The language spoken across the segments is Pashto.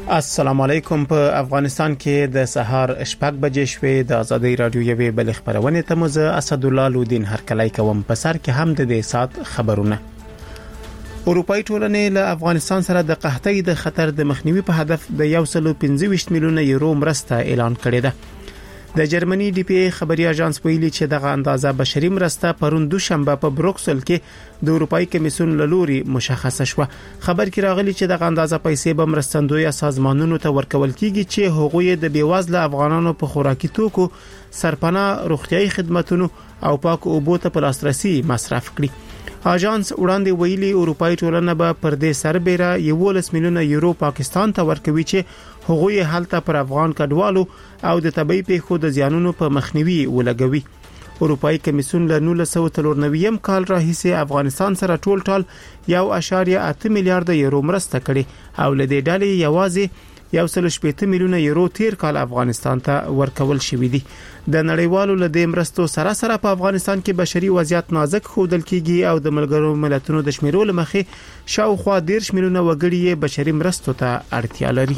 السلام علیکم. په افغانستان کې د سهار شپږ بجې شوې. د ازادي رادیو یوې بل خبرونه ته مزه اسد الله لودین هرکلای کوم. په سر کې هم د دې سات خبرونه. اروپאי ټولنې له افغانستان سره د قحطۍ د خطر د مخنیوي په هدف د 125 میلیونه یورو مرسته اعلان کړې ده. د جرمني ډي پی ای خبري اژانس ویلي چې دغه اندازه بشري مرسته پرون دوشنبه په بروکسل کې د اروپאי کمیسیون لوري مشخصه شوه. خبر کې راغلي چې دغه اندازه پیسې به مرستندوی سازمانونو ته ورکول کیږي چې هغوی د بیوزله افغانانو په خوراکي توکو، سرپناه، روغتيایي خدماتو او پاکو اوبو ته په لاسرسي مصرف کړي. اژانس وړاندې ویلي اروپאי ټولنه به پر دې سربېره 11 میلیونه یورو پاکستان ته ورکوي چې هغوی هلته پر افغان کډوالو او د طبي پیښو د زیانونو په مخنیوي ولګوي. اروپאי کمیسیون له 1993 کال راهیسې افغانستان سره ټول 1.8 میلیارډ یورو مرسته کړې او له دې ډلې یوازې 1.8 میلیونه یورو تیر کال افغانستان ته ورکول شوې دي. د نړیوالو له دې مرستو سره په افغانستان کې بشري وضعیت نازک ښودل کیږي او د ملګرو ملتونو د شمیرو لمخې شاوخوا 10 میلیونه وګړي بشري مرستو ته اړتیا لري.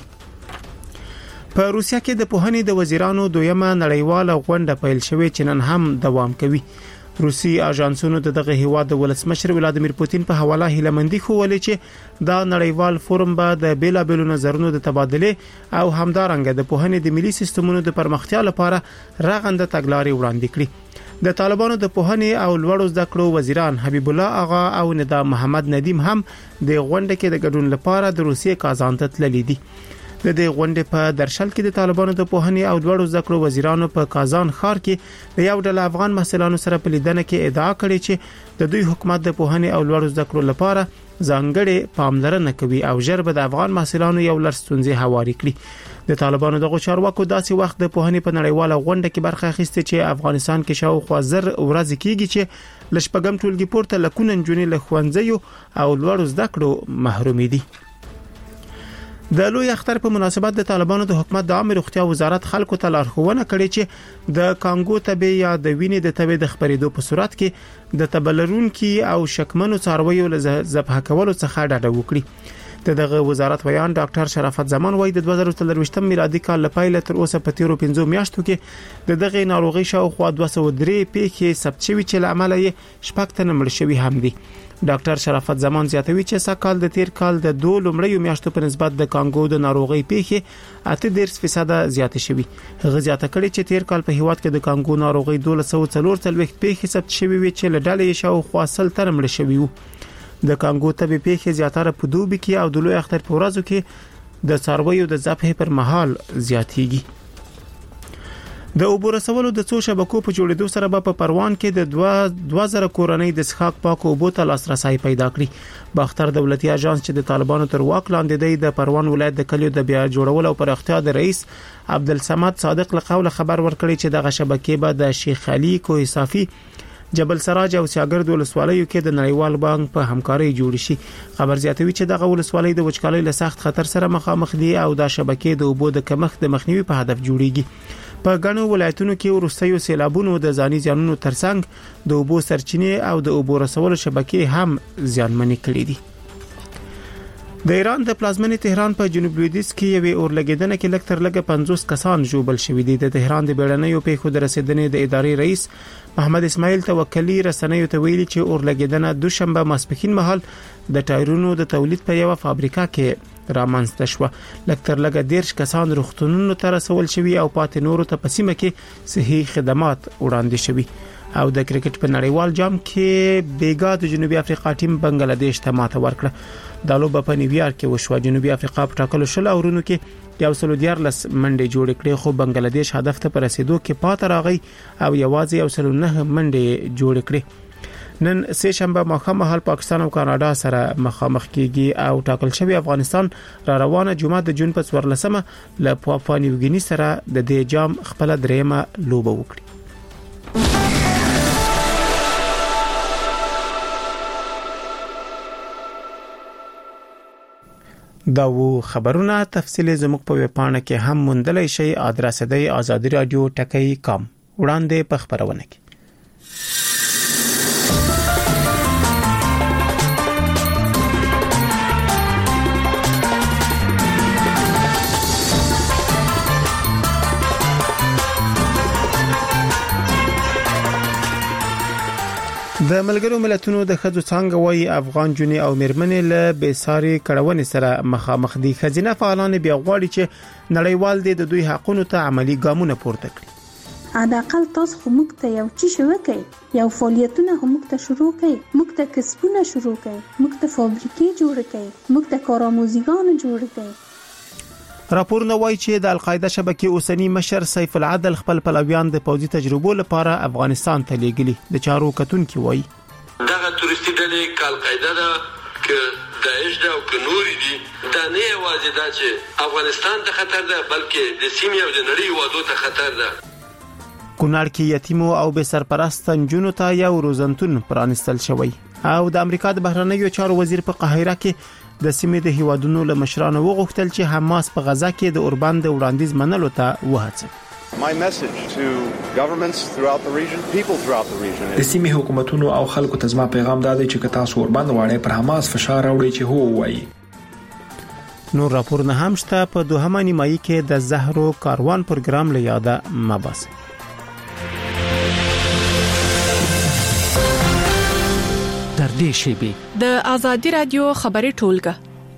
په روسیا کې د پوهنې د وزیرانو دویمه نړیواله غونډه پیل شوې چې نن هم دوام کوي. روسي اژانسونو دغه هیواد د ولسمشر ولادیمیر پوتین په حواله هیلمندي خوولې چې دا نړیوال فورم به د بیلابېلو نظرونو د تبادله او همدارنګه د پوهنې د ملي سیستمونو د پرمختیا لپاره رغنده تګلارې وړاندې کړي. د طالبانو د پوهنې او لوړو زده کړو وزیران حبیب الله آغا او ندا محمد ندیم هم د غونډه کې د ګډون لپاره د روسیې کازان ته تللي دي. د دې غونډې په درشل کې د طالبانو د پوهنې او لوړو زده کړو وزیرانو په کازان ښار کې د یو ډله افغان محصلانو سره په لیدنه کې ادعا کړې چې د دوی حکومت د پوهنې او لوړو زده کړو لپاره ځانګړې پاملرنه کوي او ژر به د افغان محصلانو یو لړ ستونزې هواري کړي. د طالبانو دغه چارواکو داسې وخت د پوهنې په نړیواله غونډه کې برخه اخیسته چې افغانستان کې شاوخوا 1000 ورځې کېږي چې لشپږم ټولګي پورته لکونه نجونې له ښوونځیو او لوړو زده کړو محروم دي. د لوی اختر په مناسبت د طالبانو د حکومت د عامه روغتیا وزارت خلکو ته لارښوونه کړې چې د کانګو تبه یا د وینې د تبه د خپرېدو په صورت کې د تبلرونکو او شکمنو څارویو له ذبح کولو څخه ډډه وکړي. دغه وزارت بیان ډاکټر شرافت زمان وایي د 2023 میلادي کال لپاره تر اوسه په تیرو 15 میاشتو کې دغه ناروغي شاوخوا 203 پیښې ثبت شوي چې له امله یې شپږ تنه مړ شوي هم دي. ډاکټر شرافت زمان زیاتوي چې سکهال د تیر کال د 2 لومړیو میاشتو په نسبت د کانګو د ناروغي پیښې 8% زیاته شوي. هغه زیاته کړي چې تیر کال په هیواد کې د کانګو ناروغي 1244 پیښې ثبت شوي وي چې له ډلې شاوخوا 100 تنه مړ شوي وو. د کانګو تبه پیښې زیاتره په دوبي کې او د لوی اختر په ورځو کې د څارویو د ذبح پر مهال زیاتېږي. د اوبو رسولو د څو شبکو په جوړېدو سره په پروان کې د 2000 کورنۍ د څښاک پاکو اوبو ته لاسرسي پیدا کړی. باختر دولتي اژانس چې د طالبانو تر واک لاندې د پروان ولایت د کلیو د بیا جوړولو او پراختیا د رئیس عبدالصمد صادق له قوله خبر ورکړي چې دغه شبکې به د شیخ علي کوه صافي، جبل سراج او سیاګرد ولسوالیو کې د نړیوال بانک په همکارۍ جوړ شي. خبر زیاتوي چې دغه ولسوالۍ د وچکالۍ له سخت خطر سره مخامخ دي او د شبکې د اوبو د کمښت د مخنیوي په هدف جوړیږي. په غنو ولایتونو کې وروستیو سیلابونو د ځاني زیانونو ترڅنګ د اوبو سرچینې او د اوبو رسولو شبکې هم زیانمنې کړې دي. د ایران د پلازمنې تهران په جنوب لویدیځ کې یوې اورلګیدنه کې لږ تر لږه 50 کسان ژوبل شوي دي. د تهران د بیړنیو پیښو د رسیدنې د ادارې رئیس محمد اسماعیل توکلی رسنیو ته ویلي چې اورلګیدنه دوشنبه ماسپښین مهال د ټایرونو د تولید په یو فابریکه کې رامنځته شوه. لږ تر لږه 10 کسان روغتونونو ته رسول شوي او پاتې نورو ته په سیمه کې صحي خدمات وړاندې شوي. او د کرکټ په نړیوال جام کې بیګا د جنوبي افریقا ټیم بنگلاديش ته ماته ورکړه. د لوبه په نیویارک کې وشو. جنوبي افریقا په ټاکلو شل اورونو کې 114 منډې جوړ کړې خو بنگلاديش هدف ته پر رسیدو کې پاتې راغی او یوازې 109 منډې جوړ کړې. نن سه شنبه مخامخ پاکستان او کاناډا سره مخامخ کیږي او ټاکل شوی افغانستان را روانه جمعه د جون په 14مه له پاپوا نیوګینی سره د دې جام خپل دریمه لوبه وکړي. دا و خبرونه تفصیلی زموږ په ویبپاڼه کې هم موندلای شئ. ادرس دی azadiradio.com. وړاندې په خبرونه کې د ملګرو ملتونو د ښځو څانګه وايي افغان جونې او میرمنې له بېساري کړونې سره مخامخ دي. ښځینه فعالان بیا غواړي چې نړیوال د دوی حقونو ته عملی ګامونه پورته کړي. حداقل تاسو خو موږ ته یو څه وکړئ، یو فعالیتونه هم موږ ته شروع کړئ، موږ ته کسبونه شروع کړئ، موږ ته فابریکې جوړ کړئ، موږ ته کارآموزګان جوړ کړئ. راپورونه وایي چې د القاعده شبکې اوسنی مشر سیف العدل خپل پلویان د پوځي تجربو لپاره افغانستان ته لیږلي. د چارو کتونکي وایي دغه تورستي ډلې ک القاعده ده ک داعش ده او ک نور دي، دا نه یوازې دا چې افغانستان ته خطر ده بلکې د سیمې او د نړۍ وادو ته خطر ده. کونړ کې یتیمو او بې سرپرست نجونو ته یو روزنتون پرانستل شوی او د امریکا د بهرنیو چارو وزیر په قاهره کې د سیمې د هیوادونو له مشرانو وغوښتل چې حماس په غزا کې د اوربان د وړاندیز منلو ته وهڅوي. My message to governments throughout the region, people throughout the region. د سیمې حکومتونو او خلکو ته زما پیغام دا دی چې که تاسو اوربان غواړئ پر حماس فشار راوړئ چې هو وایي. نور راپورونه هم شته په دوهمه نیمایي کې د زهرو کاروان پروګرام له یاده مباحث. در دې شیبه د آزادی رادیو خبري ټولګه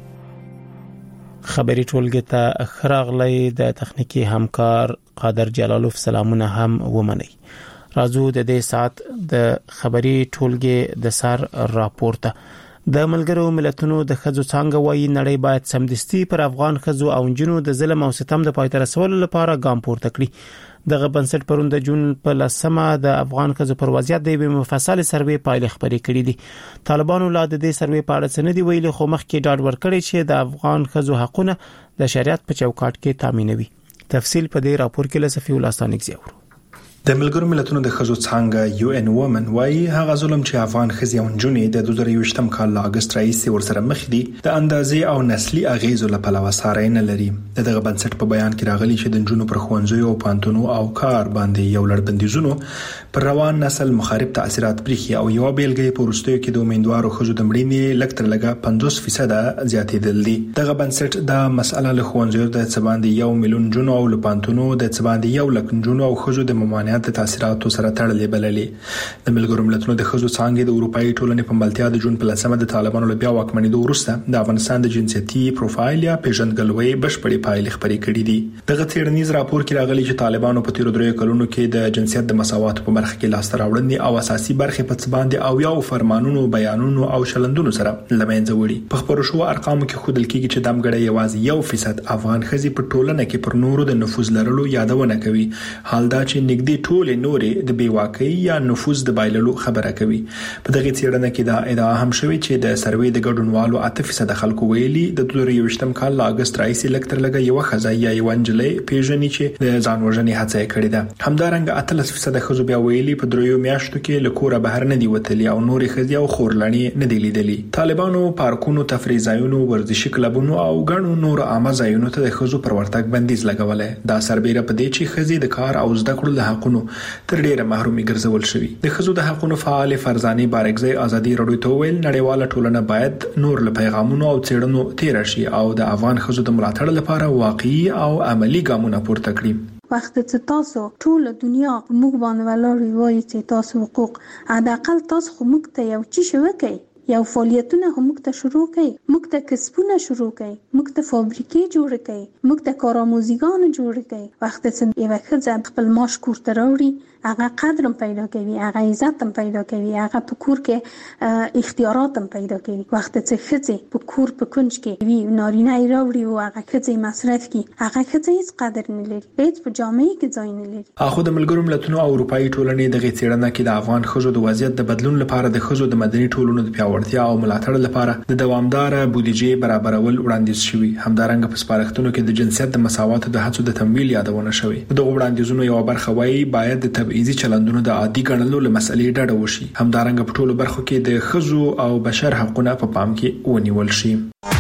ته خراغلی د تخنیکی همکار قادر جلالوف سلامونه هم ومني. راځو د دې سات د خبري ټولګه د سر راپورته. د ملګرو ملتونو د ښځو څانګه وايي نړۍ باید سمدستي پر افغان ښځو او نجونو د ظلم او ستم د پای ته رسولو لپاره ګام پورته کړي. دغه بنسټ پرون د جون په 10مه د افغان ښځو پر وضعیت د مفصل سروې پایلې خبرې کړې دي. طالبانو لا د دې سروې په اړه څه نه دی ویلي، خو مخکې ډاډ ورکړی چې د افغان ښځو حقونه د شریعت په چوکاټ کې تامینوي. تفصیل په دې راپور کې له صفی الله ثاني زیور. د ملګرو ملتونو د ښځو څانګه UN Women وايي هغه ظلم چې افغان ښځې او نجونې د 2023م کال له اگست راهیسې ورسره مخ دي د اندازې او نسلي اغیزو له پلوه ساري نه لري. دغه بنسټ په بیان کې راغلي چې د نجونو پر ښوونځیو او پانتونو او کار باندې یو لړ بندیزونو پر روان نسل مخالف تاثیرات پرېښي او یو بیلګه په وروستیو کې د امیندوارو ښځو د مړینې لکتر لګه 50% زیاتېدل دي. دغه بنسټ د مسأله له ښوونځیو د څباندې 1 میلیون جنو او له پانتونو د څباندې 1 لک جنو او ښځو د ممانعت د تاثیراتو سره تړلې بللې. د ملګرو ملتونو د ښځو څانګې د اروپאי ټولنې په ملتیا د جون په 10مه د طالبانو له بیا واکمنېدو وروسته د افغانستان د جنسيتي پروفایل یا پیژندګلوي بشپړې پایلې خبرې کړې دي. دغه څېړنیز راپور کې راغلي چې طالبانو په تیر 3 کلونو کې د جنسیت د مساوات په برخه کې لاس راوړنې او اساسي برخې په څباندې او یو فرمانونو بیانونو او شلندونو سره لمنځه وړي. په خبرو شو ارقامو کې خودل کېږي چې دمګړی یوازې 1% افغان ښځې په ټولنه کې پر نورو د نفوذ لرلو یادونه کوي، حال دا چې نږدې ټول نورې د بیواکۍ یا نفوذ د بایللو خبره کوي. په دغه څېړنه کې دا ادعا هم شوې چې د سروې د ګډونوالو 8% خلکو ویلي د 2023م کال له اگست راهیسې لکتر لګه یو ښځه یا یو نجلۍ پیژني چې د ځان وژنې هڅه کړې ده. همدارنګه 13% ښځو بیا ویلي په 3 میاشتو کې له کوره بهر نه دی وتلي او نورې ښځې او خورلڼې نه دی لیدلي. طالبانو پارکونو، تفریح ځایونو، ورزشي کلبونو او ګڼو نور عامه ځایونو ته د ښځو پر ورتګ بندیز لګولای. دا سربېره په دې چې ښځې د کار او زده کړو له حقونو تر ډیره محرومي ګرځول شوی. د ښځو د حقونو فعال فرزانه بارکزی ازادي رادیو ته ویل نړیواله ټولنه باید نور له پیغامونو او څېړنو تیر شي او د افغان ښځو د ملاتړ لپاره واقعي او عملی ګامونه پورته کړي. وخت چې تاسو ټول دنیا موږ باندې ولوري وایي چې تاسو حقوق حداقل تاسو خو موږ ته یو څه وکړئ، یو فعالیتونه هم موږ ته شروع کړئ، موږ ته کسبونه شروع کړئ، موږ ته فابریکې جوړ کړئ، موږ ته کارآموزګان جوړ کړئ. وخت چې یو ښځه خپل معاش کور ته راوړي هغه قدر هم پیدا کوي، هغه عزت هم پیدا کوي، هغه په کور کې اختیارات هم پیدا کوي. وخت چې ښځه په کور په کنج کې وي نارینه یې راوړي او هغه ښځه مصرف کوي، هغه ښځه هیڅ قدر نه لري، هیڅ په جامعه کې ځای نه لري. اخو د ملګرو ملتونو او اروپאי ټولنې دغه څېړنه کې د افغان ښځو د وضعیت د بدلون لپاره د ښځو د مدني ټولنو د پیاوړتیا او ملاتړ لپاره د دوامدار بودیجې برابرول وړاندیز شوی. همدارنګه په سپارښتنو کې د جنسیت د مساوات د هڅو د تمویل یادونه شوی. دغه وړاندیزونو یو برخه وایي باید د تبعیضي چلندونو د عادي ګڼلو له مسلې ډډه وشي. همدارنګه په ټولو برخو کې د ښځو او بشر حقوقونه په پام کې ونیول شي.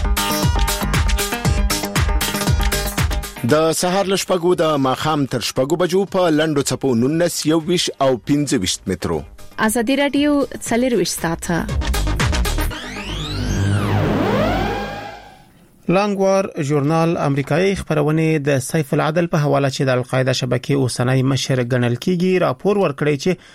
د سهار لشپګو د ماخام تر شپګو بجو په لندو چپو 19 او 25 مترو. آزادی رادیو 24 ساعته. لانګوار ژورنال امریکایي خبرونه د سیف العدل په حواله چې د القاعده شبکې اوسنۍ مشر ګڼل کیږي راپور ورکړی چې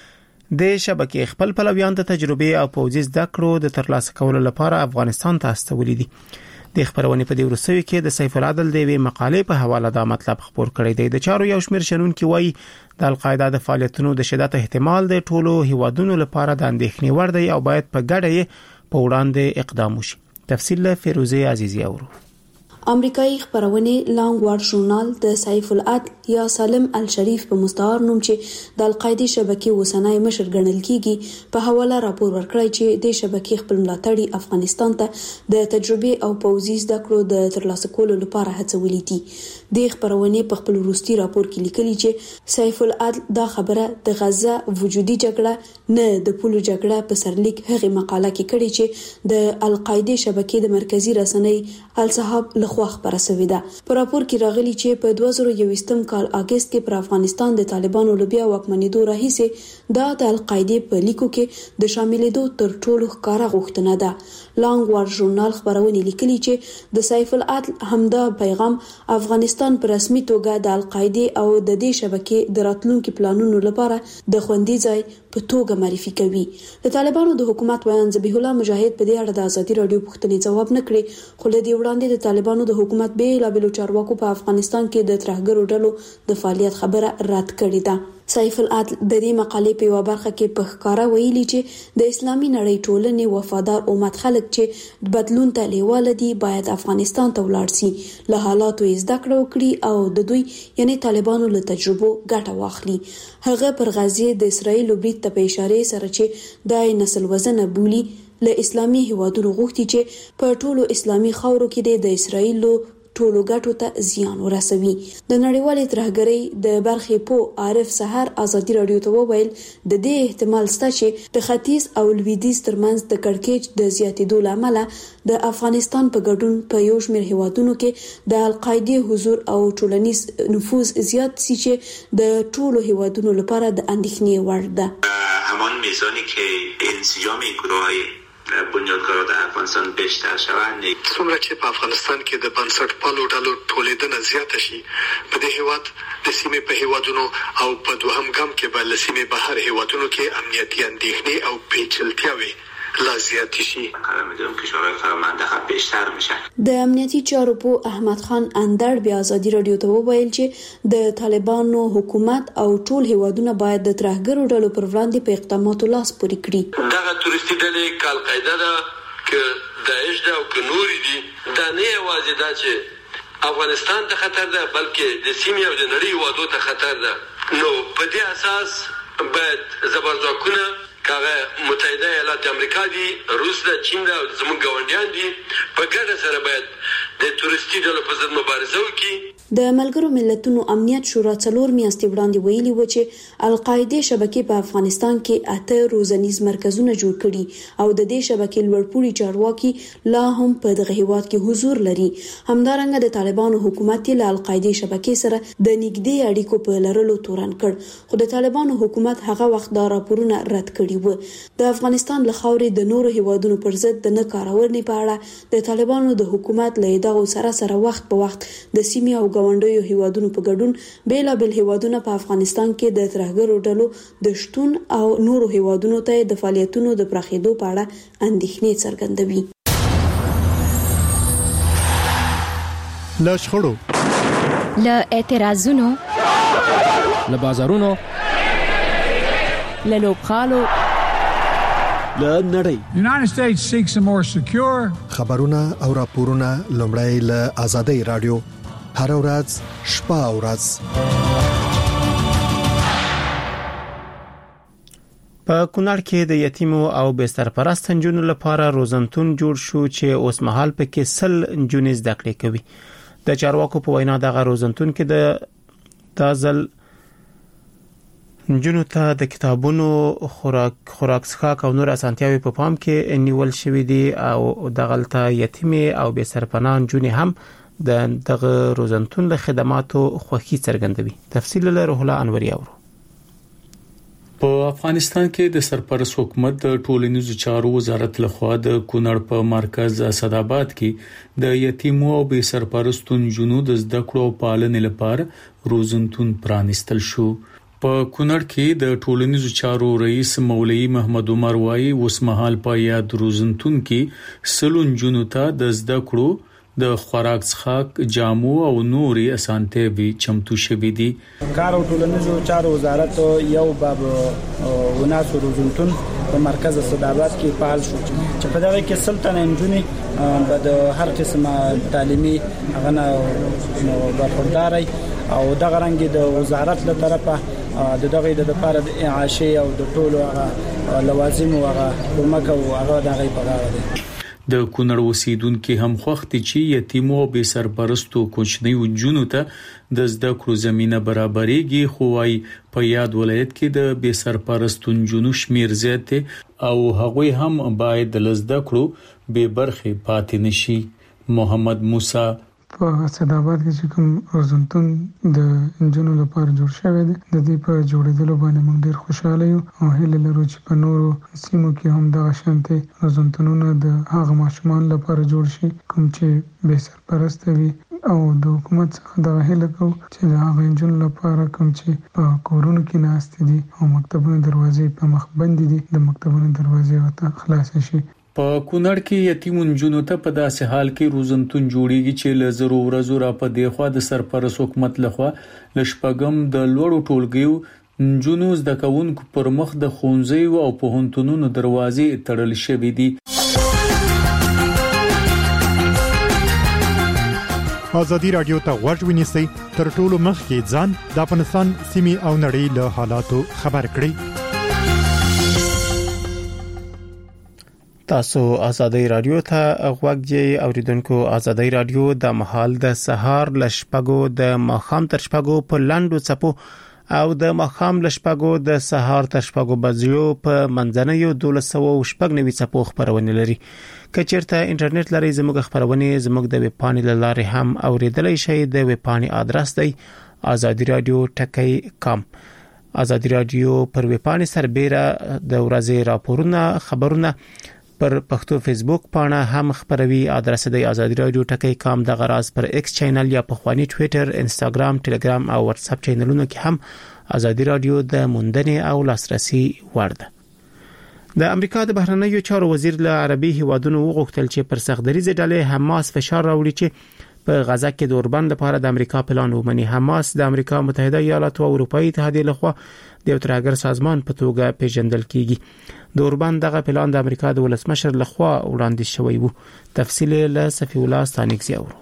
د شبکې خپل پلویان د تجربه او پوځي زده کړو د ترلاسه کولو لپاره افغانستان ته استولي دي. د خبرونه په دې ورسوي کې د سیف العدل د وی مقالې په حواله دا مطلب خبر کړی دی. د چارو یو شمېر شنونکي وایي د القاعده د فعالیتونو د شدت احتمال د ټولو هیوادونو لپاره د اندېښنې وړ دی او باید په ګډه په وړاندې اقدام وشي. تفصیل له فیروزه عزیزی اورو. امریکایي خبرونه لانګ وارډ ژورنال د سیف العدل یا سالم الشریف په مستعار نوم چې د القاعده شبکې وسنای مشر ګڼل کیږي په حواله راپور ورکړی چې د شبکې خپل ملاتړي افغانستان ته د تجربه او پوځي زده کړو د ترلاسه کولو لپاره هڅولې دي. د خبرونه په خپل وروستي راپور کې لیکلي چې سیف العدل دا خبره د غزه وجودي جګړه نه د پولو جګړه په سرلیک هغه مقاله کې کړي چې د القاعده شبکې د مرکزی رسنۍ الصحاب خو خبره سوي ده. په راپور کې راغلي چې په 2021 کال اگست کې پر افغانستان د طالبانو لوبیا واکمنېدو راهیسه دا د القاعده په لیکو کې د شاملېدو تر ټولو ښکارا غوښتنه ده. لانګ وارډ ژورنال خبرونه لیکلي چې د سیف العدل همدا پیغام افغانستان په رسمي توګه د القاعده او د دې شبکې د راتلونکو پلانونو لپاره د خوندي ځای په توګه معرفي کوي. د طالبانو د حکومت ویان ذبیح الله مجاهد په دې اړه د ازادي رادیو پوښتنې جواب نه کړی، خو له دې وړاندې د طالبانو د حکومت به لا بلو چارواکو په افغانستان کې د ترهګرو ډلو د فعالیت خبره رد کړې ده. سیف العدل د دې مقالې په یو برخه کې په ښکارا ویلي چې د اسلامي نړۍ ټولنې وفادار امت خلک چې بدلون ته لیواله دي باید افغانستان ته ولاړ شي، له حالاتو زده کړه وکړي او د دوی یعنی طالبانو له تجربو ګټه واخلي. هغه پر غزه د اسرایل برید ته په اشاره سره چې د نسل وزنه بولی له اسلامي هیوادونو غوښتي چې په ټولو اسلامي خاورو کې د اسرایل ټولو ګټو ته زیان ورسوي. د نړیوالې ترهګرۍ د برخې په عارف سحر ازادي رادیو ته وویل د دې احتمال شته چې د ختیځ او لویدیځ ترمنځ د کړکېچ د زیاتېدو لامل د افغانستان په ګډون په یو شمېر هیوادونو کې د القاعده حضور او ټولنیز نفوذ زیات شي چې د ټولو هیوادونو لپاره د اندېښنې وړ ده. همان میزانی که انسجام این گروه‌های بنیادگرا در افغانستان بیشتر شوند، څومره چې په افغانستان کې د بنسټپالو ډلو ټولیدنه زیاته شي په دې هیواد د سیمې په هیوادونو او په دوهم ګام کې به له سیمې بهر هیوادونو کې امنیتي اندېښنې او پیچلتیاوې لا زیات شي. می‌دونم که کشورهای فرامنده بیشتر میشن. د امنیتي چارو په احمد خان اندړ بیا ازادي رادیو ته وویل چې د طالبانو حکومت او ټول هیوادونه باید د ترهګرو ډلو پر وړاندې په اقداماتو لاس پورې کړي. دغه تورستي ډلې کالقاعده ده که داعش ده او که نورې دي، دا نه یوازې دا چې افغانستان ته خطر ده بلکې د سیمې او د نړۍ هیوادو ته خطر ده. نو په دې اساس باید زبرځواکونه کاغه متحده ایالات امریکا دي، روس ده، چین ده او زموږ ګاونډیان دي په ګډه سره باید د تورستي ډلو په ضد مبارزه وکړي. د ملګرو ملتونو امنیت شورا 4 میاشتې وړاندې ویلي و چې القاعده شبکې په افغانستان کې 8 روزنیز مرکزونه جوړ کړي او د دې شبکې لوړپوړي چارواکي لا هم په دغه هیواد کې حضور لري. همدارنګه د طالبانو حکومت له القاعده شبکې سره د نږدې اړیکو په لرلو تورن کړ، خو د طالبانو حکومت هغه وخت دا راپورونه رد کړي و. د افغانستان له خاورې د نورو هیوادونو پر ضد د نه کارونې په اړه د طالبانو د حکومت له ادعاو سره وخت په وخت د سیمې او ګاونډیو هیوادونو په ګډون بیلابل هیوادونه په افغانستان کې د ترهګرو ډلو د شتون او نورو هیوادونو ته د فعالیتونو د پراخېدو په اړه اندېښنې څرګندوي. له شخړو، له اعتراضونو، له بازارونو، له لوبخالو، له نړۍ. United States seeks a more secure. خبرونه او راپورونه لومړی له آزادۍ رادیو هر ورځ شپه او ورځ. په کونړ کې د یتیمو او بې سرپرست نجونو لپاره روزنتون جوړ شو چې اوس مهال پکې 100 نجونې زده کړې کوي. د چارواکو په وینا دغه روزنتون کې د تازل نجونو ته د کتابونو خوراک څښاک او نور اسانتیاوي په پام کې نیول شوې دي او دغلته یتیمې او بې سرپناه نجونې هم دغه روزنتون له خدماتو خوښي څرګندوي. تفصیل له روح الله انوري اورو. په افغانستان کې د سرپرست حکومت د ټولنیزو چارو وزارت لخوا د کونړ په مرکز اسداباد کې د یتیمو او بې سرپرستو نجونو د زده کړو او پالنې لپاره روزنتون پرانیستل شو. په کونړ کې د ټولنیزو چارو رئیس مولوی محمد عمر وایي اوس مهال په یاد روزنتون کې سلون جنو ته د زده کړو د خوراک څخه جامو او نوري اسانتي وی چمتو شوې دي. کار او ټولنیزو چارو وزارت یو باب وناسو روزنتون په مرکز صدابات کې فعال شو چې په دغه کې سلطنه انجونی د هر قسمه تعلیمي غنه برخورداري او دغه رنګ د وزارت له طرفه دغه د لپاره د اعاشه او د ټولو لوازم او کومک او هغه دغه په اړه دي. د کونړ اوسیدونکو هم خوختي چې یتیمو او بے سرپرستو کوچنیو جنو ته د زده کړو زمينه برابرېږي خو وايي په یاد ولایت کې د بے سرپرستو جنو شمیر زیات او هغوی هم باید د زده کړو به برخه پاتې نشي. محمد موسی په صدابات کې چې کوم روزنتون د انجنونو لپاره جوړ شوی دی د دې په جوړېدلو باندې موږ ډېر خوشاله یو او هیله لرو چې په نورو سیمو کې هم دغه شانتي روزنتونونه د هغه ماشومان لپاره جوړ شي کوم چې بے سرپرست وي او د حکومت څخه د هیله کوو چې د هغه انجنونو لپاره کوم چې په کورونو کې ناست دي او مکتبونو دروازې په مخ بند دي د مکتبونو دروازې ورته خلاص شي. په کونړ کې یتیمون جنو ته په داسې حال کې روزنتون جوړیږي چې له زرو ورځو را په دیخوا د سرپرست حکومت لخوا لشپګم د لوړو ټولګیو جنو زده کوونکو پر مخ د خونځي او پوهنتونونو دروازې تړل شوې دي. ازادي رادیو ته غوږ ونیسئ تر ټولو مخکې ځان د افغانستان سیمې او نړۍ له حالاتو خبر کړئ. تاسو ازادي رادیو ته غوږ یې اوریدونکو. ازادي رادیو د محل د سهار لشپګو د ماخام تر شپګو په لاندو چپو او د ماخام لشپګو د سهار تر شپګو بجو په منځنیو 1290 چپو خبرونه لري. کچېرته انټرنیټ لري زموږ خبرونه زموږ د ویب پاڼې لاره هم اوریدلای شئ. د ویب پاڼې ادرس دی azadiradio.com. ازادي رادیو پر ویب پاڼې سربېره د ورځې راپورونه خبرونه پر پښتو فیسبوک پاڼه هم خبروي. ادرس دی azadiradio.com. د غراز پر ایکس چینل یا په خواني ټوئیټر انستګرام ټلګرام او واتس اپ چینلونو کې هم ازادي رادیو د موندنې او لاسرسي وړ ده. د امریکا د بهرنیو چارو وزیر له عربي هیوادونو وغوښتل چې پر سختدریزه ډلې حماس فشار راوړي چې په غزا کې د اوربند لپاره د امریکا پلان ومني. حماس د امریکا متحده ایالاتو او اروپאי اتحادیه لخوا د یو ترهګر سازمان په توګه پیژندل کیږي. د اوربند دغه پلان د امریکا د ولسمشر لخوا وړاندې شوی وو. تفصیل له صفی الله ستانکزی اورو.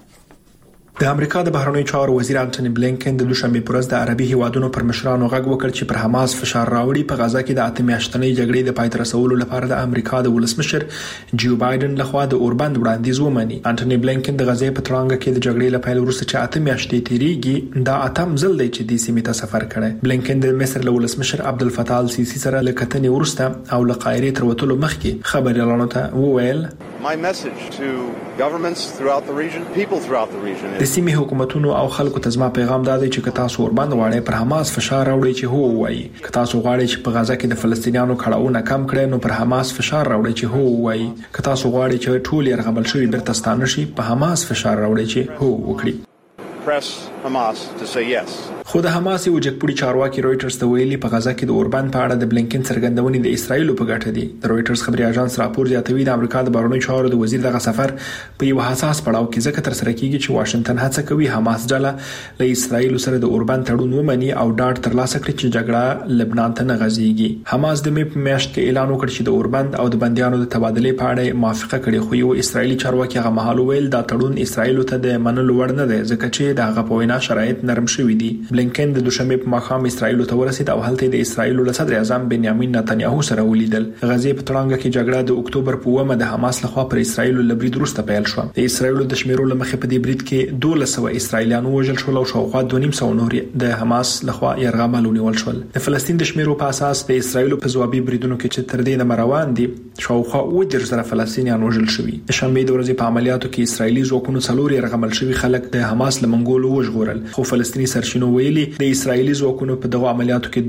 د امریکا د بهرنیو چارو وزیر انټونی بلینکن د دوشنبه پر ورځ د عربي هیوادونو پر مشرانو غږ وکړ چې پر حماس فشار راوړي په غزا کې د اتمیاشتنۍ جګړې د پای ته رسولو لپاره د امریکا د ولسمشر جو بایدن لخوا د اوربند وړاندیز ومني. انټونی بلینکن د غزې په ترانګ کې د جګړې لپاره وروسته چې اتمیاشتې تیریږي دا اتم ځل دی چې د سیمې ته سفر کړي. بلینکن د مصر له ولسمشر عبدالفتاح السیسی سره لکتنې ورسته او لقایره تر وټلو مخکې خبريالانو ته وویل My message to governments throughout the region, people throughout the region. د سیمې حکومتونو او خلکو ته زما پیغام دا دی چې که تاسو اوربند غواړئ پر حماس فشار راوړئ چې هو وایي. که تاسو غواړئ چې په غزا کې د فلسطینیانو کړهونه کم کړئ نو پر حماس فشار راوړئ چې هو وایي. که تاسو غواړئ چې ټول يرغمل شوی بیرته ستانه شي په حماس فشار راوړئ چې هو وکړي. Press Hamas to say yes. خو د حماس یو جګپوړي چارواکي رويټرز ته ویلي په غزا کې د اوربند په اړه د بلینکن څرګندونې د اسرایل په ګټه دي. د رويټرز خبري اژانس راپور زیاتوي د امریکا د بهرنیو چارو د وزیر دغه سفر په یو حساس پړاو کې ځکه تر سره کیږي چې واشنگټن هڅه کوي حماس ډله له اسرایل سره د اوربند تړون ومني او ډاډ ترلاسه کړي چې جګړه لبنان ته نه غځيږي. حماس د مې په میاشت کې اعلان وکړ چې د اوربند او د بنديانو د تبادلې په اړه موافقه کړې خو یو اسرایلی چارواکي هغه مهال ویل دا تړون اسرایل ته د منلو وړ نه دی ځکه چې دغه په وینا شرایط نرم شوي دي. بلینکن د دوشنبه په ماښام اسرایل ته ورسید او هلته د اسرایل له صدر اعظم بنیامین نتنیاهو سره ولیدل. غزې په ترانګ کې جګړه د اکتوبر په 1 د حماس لخوا پر اسرایل له برید وروسته پیل شو. د اسرایل د شمیرو لمخې په دې برید کې 1200 اسرایلیان وژل شول او شاوخوا 2.5 نور د حماس لخوا يرغمل ونیول شول. د فلسطین د شمیرو په اساس د اسرایل په ځوابي بریدونو کې چې تر دې نه روان دي شاوخوا 1000 فلسطینیان وژل شوي. د شنبه د ورځې په عملیاتو کې اسرایلی ځواکونو څلور يرغمل شوي خلک د حماس له منګولو وژغورل. خو فلسطینی سرچینو ویلي د اسرایلی ځواکونو په دغه عملیاتو کې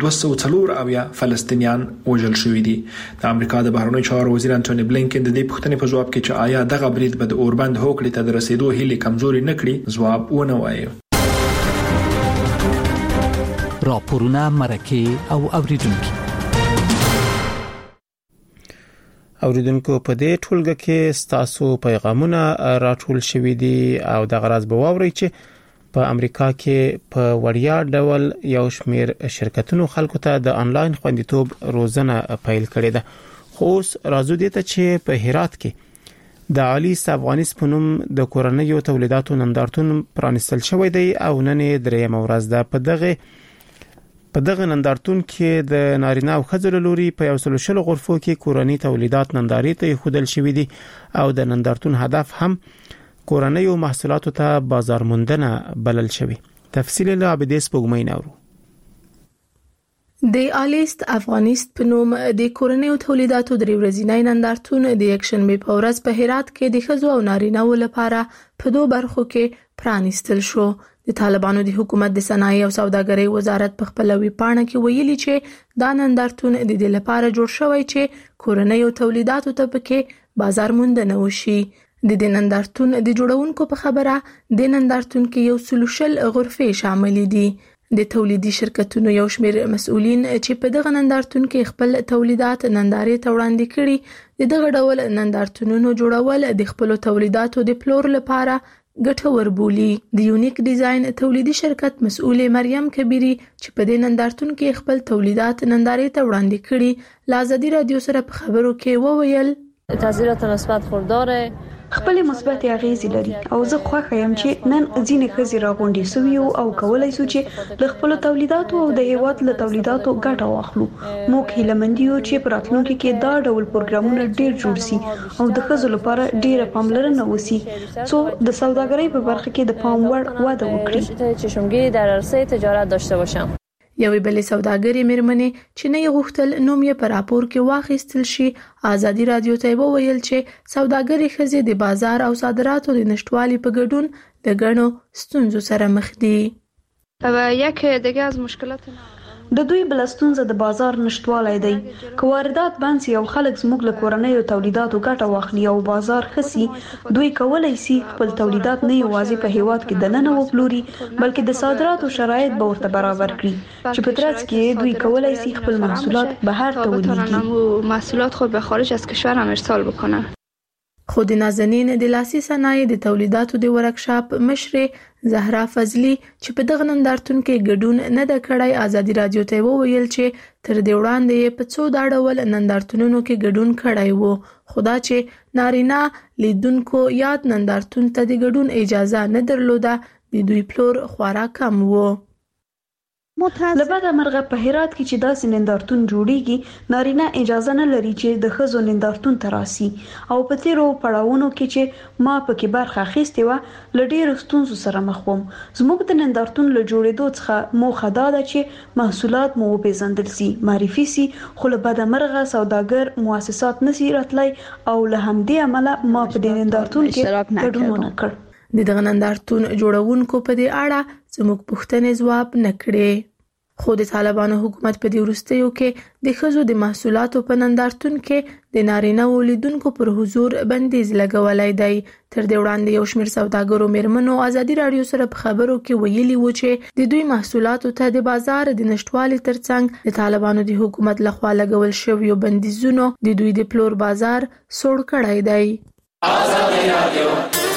204 فلسطینیان وژل شوي دي. د امریکا د بهرنیو چارو وزیر انټونی بلینکن د دې پوښتنې په ځواب کې چې آیا دغه برید به د اوربند هوکړې ته د رسیدو هیله کمزوري نه کړي ځواب ونه وایي. راپورونه مرکه او اوریدونکو په دې ټولګه کې ستاسو پیغامونه راټول شوي دي او د غرض به واوري چې په امریکا کې په وړیا ډول یو شمېر شرکتونو خلکو ته د انلاین خوندیتوب روزنه پیل کړې ده. خو اوس راځو دې ته چې په هرات کې د علي افغانیس په نوم د کورنیو تولیداتو نندارتون پرانیستل شوی دی او نن درېم ورځ ده. په دغه نندارتون کې د نارینه او ښځو لوري په 100 غرفو کې کورنی تولیدات نندارې ته خودل شوې دي او د نندارتون هدف هم کورنیو محصولاتو ته بازار موندنه بلل شوی. تفصیل له عبدیس پګمې نورو. د الیست افغانیست په نوم د کورنیو تولیداتو درې ورځې نندارتون د یکشنبه په ورځ په هرات کې د ښځو او نارینه‌و لپاره په دوه برخو کې پرانیستل شو. د طالبانو د حکومت د صنایع او سوداګرۍ وزارت په خپل وی پاڼه کې ویلي چې دا نندارتون د دې لپاره جوړ شوی چې کورنیو تولیداتو ته پکې بازار موندنه وشي. د دې نندارتون د جوړونکو په خبره د نندارتون کې 100 غرفې شامل دي. د تولیدي شرکتونو یو شمېر مسؤلین چې په دغه نندارتون کې خپل تولیدات نندارې ته وړاندې کړي د دغه ډول نندارتونونو جوړول د خپل تولیداتو د پلور لپاره ګټور بولي. د یونیک ډیزاین تولیدي شرکت مسؤل مریم کبیری چې په دې نندارتون کې خپل تولیدات نندارې ته وړاندې کړي ل آزادی رادیو سره په خبرو کې وویل تاثیرات مثبت خورداره خپل مثبت اغیزې لري او زه خوښ یم چې نن ځینې ښځې راغونډې شوي او کولای شو چې د خپل تولیداتو او د هیواد له تولیداتو ګټه واخلو. موږ هیله مند یو چې په راتلونکي کې دا ډول پروګرامونه ډیر جوړ شي او د ښځو لپاره ډیره پاملرنه وشي څو د سوداګرۍ په برخه کې د پام وړ وده وکړي چې شومګي در عرصه تجارت داشته باشم. یوې بلې سوداګرې مېرمنې چې نه یې غوښتل نوم یې په راپور کې واخیستل شي آزادی رادیو ته وویل چې سوداګرې ښځې د بازار او صادراتو د نشټوالي په ګډون د ګڼو ستونزو سره مخ دي. یک دیگه از مشکلات د دوی بلستونزه د بازار نشټوالی دی. که واردات بند سي او خلک زموږ له کورنیو تولیداتو ګټه واخلي او بازار خسي دوی کولای شي خپل تولیدات نه یوازې په هیواد کې دننه وپلوري بلکې د صادراتو شرایط به ورته برابر کړي چې په ترڅ کې دوی کولای شي خپل محصولات بهر ته ولیږي محصولات خود به خارج از کشور هم ارسال بکنه. خو د نازنین د لاسي صنایع د تولیداتو د ورکشاپ مشره زهرا فضلی چې په دغه نندارتون کې ګډون نه د کړای آزادی رادیو ته وویل چې تر دې وړاندې په څو داړول نندارتونونو کې ګډون کړای وو خدا چې نارینه لیدونکو یاد نندارتون ته د ګډون اجازه نه درلوده د دوی پلور خورا کم وو. لبدا مرغه په هرات کې چې داسې نندارتون جوړیږي نارینه اجازه نه لري چې د ښځو نندارتون ته راسي او په تیرو پړاوونو کې چې ما پکې برخه اخیستې و لډیر ستونزو سره مخ وم. زموږ د نندارتون له جوړېدو څخه موخه دا ده چې محصولات مو وپېژندل سي معرفي سي خو لبدا مرغه سوداګر مؤسسات نشي راتلای او له همدې عمله ما په دې نندارتون کې ګډون ونه کړ. د دغه نندارتون جوړونکو په دې اړه زموږ پوښتنې ځواب نه کړې. خو د طالبانو حکومت په دې وروستیو کې د ښځو د محصولاتو په نندارتون کې د نارینه ولیدونکو پر حضور بندیز لګولای دی. تر دې وړاندې یو شمېر سوداګرو مېرمنو آزادی رادیو سره په خبرو کې ویلي و چې د دوی محصولاتو ته د بازار د نشټوالي ترڅنګ د طالبانو د حکومت لخوا لګول شوی بندیزونو د دوی د پلور بازار سوړ کړی دی. آزادی رادیو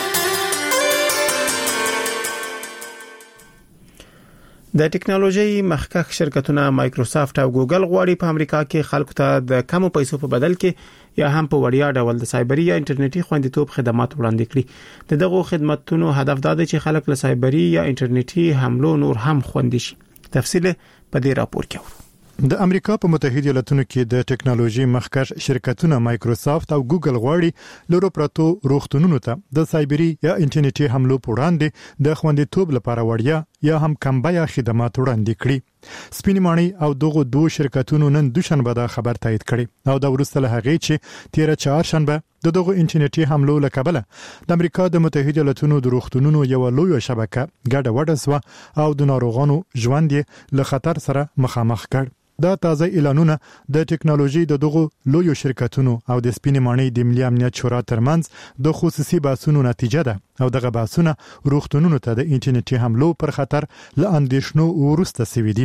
د ټکنالوژي مخکښ شرکتونه مایکروسافت او ګوګل غواړي په امریکا کې خلکو ته د کمو پیسو په بدل کې یا هم په وړیا ډول د سایبري یا انټرنیټي خوندیتوب خدمات وړاندې کړي. د دغو خدماتونو هدف دا دی چې خلک له سایبري یا انټرنیټي حملو نور هم خوندي شي. تفصیل په دې راپور کې اورو. د امریکا په متحده ایالاتونو کې د ټکنالوژي مخکښ شرکتونه مایکروسافت او ګوګل غواړي لورو پراتو روغتونونو ته د سایبري یا انټرنیټي حملو په وړاندې د خوندیتوب لپاره وړیا یا هم کم بیه خدمات وړاندې کړي. سپینې ماڼۍ او دغه دوه شرکتونو نن دوشنبه دا خبر تایید کړي او دا وروسته له هغې چې 13 چهارشنبه دغه انټرنیټي حملو لکبله د امریکا د متحده ایالاتونو د روغتونونو یو لوی شبکه ګډه وډه سو او د ناروغانو ژوند له خطر سره مخامخ کړ. دا تازه اعلانونه د ټکنالوژي د دغه لوی شرکتونو او د سپینې ماڼۍ د ملي امنیت شورا ترمنځ د خصوصي بحثونو نتیجه ده او دغه بحثونه روغتونونو ته د انټرنیټي حملو پر خطر له اندېښنو ورسته سوي دي.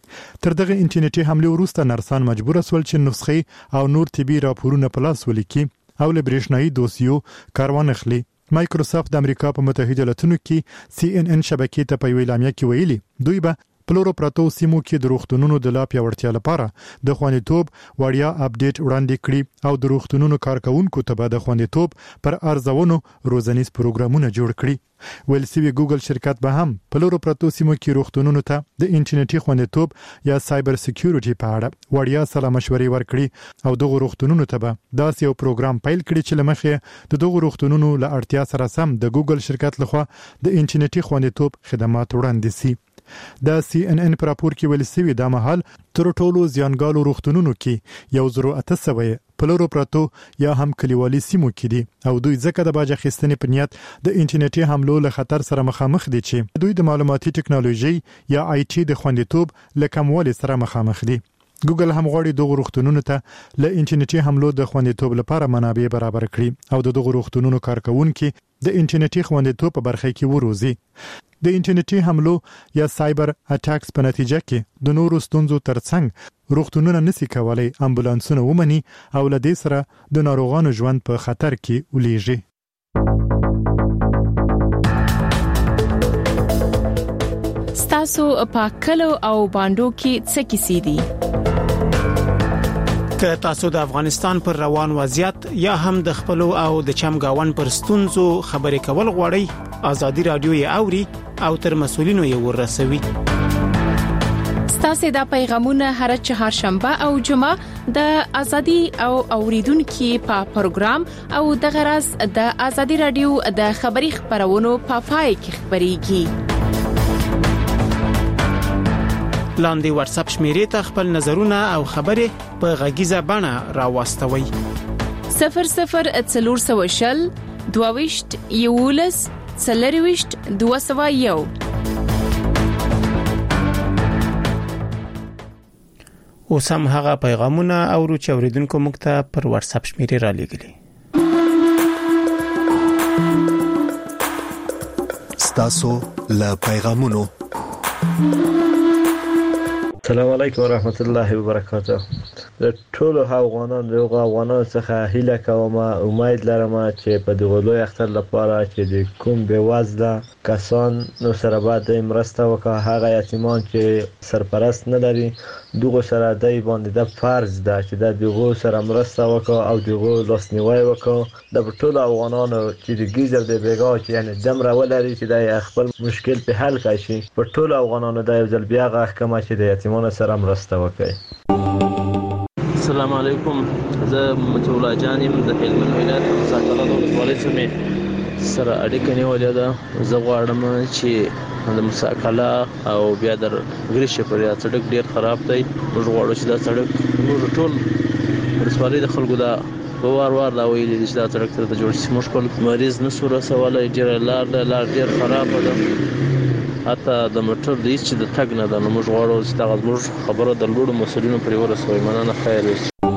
تر دغه انټرنیټي حمله وروسته نرسان مجبور شول چې نسخې او نور طبي راپورونه په لاس ولیکي او له برېښنايي دوسیو کاروان اخلي. مایکروسافت د امریکا په متحده ایالاتونو کې CNN شبکې ته په اعلامیه کې ویلي دوی به پلورو پراتو سیمو کې د روغتونونو د لا پیاوړتیا لپاره د خوندیتوب وړیا اپډیټ وړاندې کړي او د روغتونونو کارکونکو ته به د خوندیتوب پر ارزونو روزنیز پروګرامونه جوړ کړي. ویلسوي ګوګل شرکت به هم پلورو پراتو سیمو کې روغتونونو ته د انټرنیټي خوندیتوب یا سایبر سکیورټي په اړه وړیا سلا مشورې ورکړي او دغه روغتونونو ته به داسې یو پروګرام پیل کړي چې لمخې د دغه روغتونونو له اړتیا سره سم د ګوګل شرکت لخوا د انټرنیټي خوندیتوب خدمات وړاندې شي. د CNN پر راپور کې ویل شوی د مهال تر ټولو زیانګالو روغتونونو کې 1800 پلورو پراتو یا هم کلیوالي سیمو کې دي او دوی ځکه د باج اخیستنې په نیت د انټرنیټي حملو له خطر سره مخامخ دي چې دوی د معلوماتي ټکنالوژي یا IT د خوندیتوب له کموالي سره مخامخ دي. ګوګل هم غواړي دغه روغتونونو ته له انټرنیټي حملو د خوندیتوب لپاره منابع برابر کړي او دغه روغتونونو کارکونکو د انټرنیټي خوندیتوب په برخه کې وروزي. د انټرنیټي حملو یا سایبر اټاکس په نتیجه کې د نورو ستونزو ترڅنګ روغتونونه نشي کولای امبولانسونه ومني او له دې سره د ناروغانو ژوند په خطر کې ولېږي. ستاسو په کلو او باندو کې څه کیسې دي؟ که تاسو د افغانستان پر روان وضعیت یا هم د خپل او د چمګاون پر ستونزو خبرې کول غواړئ ازادي رادیو یې اوري او تر مسولینو یې ورسوي. ستاسو د پیغامونه هر چهارشنبه او جمعه د ازادي او اوریدونکو په پروګرام او د غرض د ازادي رادیو د خبري خبرونو په پای کې خبريږي. لاندې واتس اپ شمیرې ته خپل نظرونه او خبرې په غږیزه بڼه راوستوي. 0040 22 یولس څلرويشت 201. اوس هم هغه پیغامونه او اوریدونکو موږ ته پر واتس اپ شمیرې را لېږلي. ستاسو له پیغامونو. السلام علیکم ورحمت الله وبرکاته. د ټولو افغانانو څخه هیله کوم او امید لرم چې په دغه لوی اختر لپاره چې د کوم بېوزله کسان نو سره باندې مرسته وکړي، هغه یتیمان چې سرپرست نه لري دغه سره دای باندې د فرض ده چې د دغه سره مرسته وکړي او دغه لاسنیوي وکړي. د ټولو افغانانو چې د ګیزر د بیګا چې یعنی دمر ولري چې د خپل مشکل په حل کړي، په ټولو افغانانو د یو ځل بیا غاښ چې د یتیمانو سره مرسته وکړي. السلام علیکم. زه متولا جانم د هلمند ولایت مساکله د ولسوالۍ څخه سره اړیکه نیولې ده. زه غواړم چې د مساکله او بیا د غریشه پر یا سړک ډیر خراب دی. موږ غواړو چې دا سړک موږ ټول ولسوالۍ د خلکو دا وار دا ویلي چې دا سړک تر د جوړ شي. موږ خپل مریض نسو رسولای، ډیر لار ډیر خراب ده، حتی د موټر د هیڅ د تګ نه ده. نو موږ غواړو چې دا موږ خبره د لوړو مسؤلینو پرې ورسوي. مننه. خیر.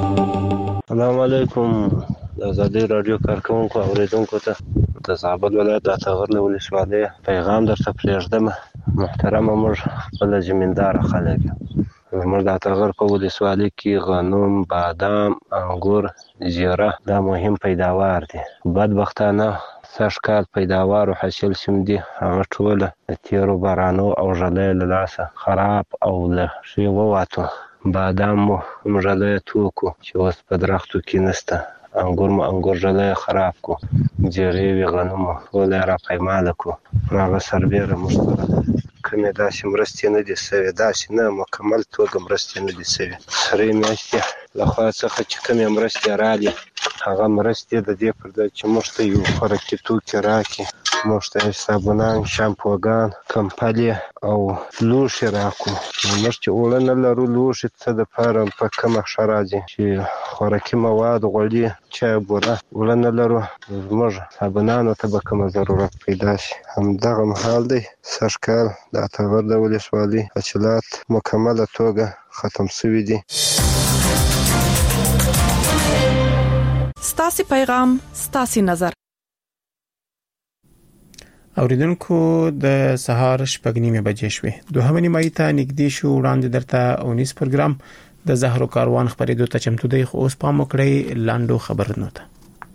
السلام علیکم. د ازادي رادیو کارکونکو او اوریدونکو ته د زابل ولایت د اتغر له ولسوالۍ پیغام درته پرېږدم. محترمه، موږ خپل زمیندار خلک موږ د اتغر په ولسوالۍ کې غنم، بادام، انګور، زیره دا مهم پیداوار دي. بدبختانه سږ کال پیداوار او حاصل سم دي هغه ټول د تیرو بارانو او ژلۍ له لاسه خراب او له ښې ووتو. بادام مو ژلۍ توکو چې اوس په درختو کې نشته. انګور ژلۍ خراب کو. زیرې وي، غنم ټول را پایماله کو. هغه سربیره موږ سره کومې داسې مرستې نه دي سوي، داسې نه مکمل توګه مرستې نه دي سوي. سرې میاشتې له خوا څخه چې کومې مرستې رالي هغه مرستې د دې پر ځای چې موږ ته یو خوراکي توکي راکړي، موږ ته صابونان، شامپوګان، کمپلې او لوښي راکړو. موږ چې اوړه نه لرو، لوښي څه دپاره په کومه ښه راځي چې خوراکي مواد، غوړي، چای، بوره اوړه نه لرو، زموږ صابونانو ته به کومه ضرورت پیدا شي. همدغه مهال دی سږ کال د اتغر د ولسوالۍ حاصلات مکمله توګه ختم شوي دي. ستاسو پیغام، ستاسو نظر. اوریدونکو د سهار 8:30 بجې شوې. دوهمه نیمه ته نږدې شو وړاندې درته اونیس پروګرام د زهرو کاروان خبرېدو ته چمتو دی. خو اوس پام وکړئ لاندو خبرونو ته.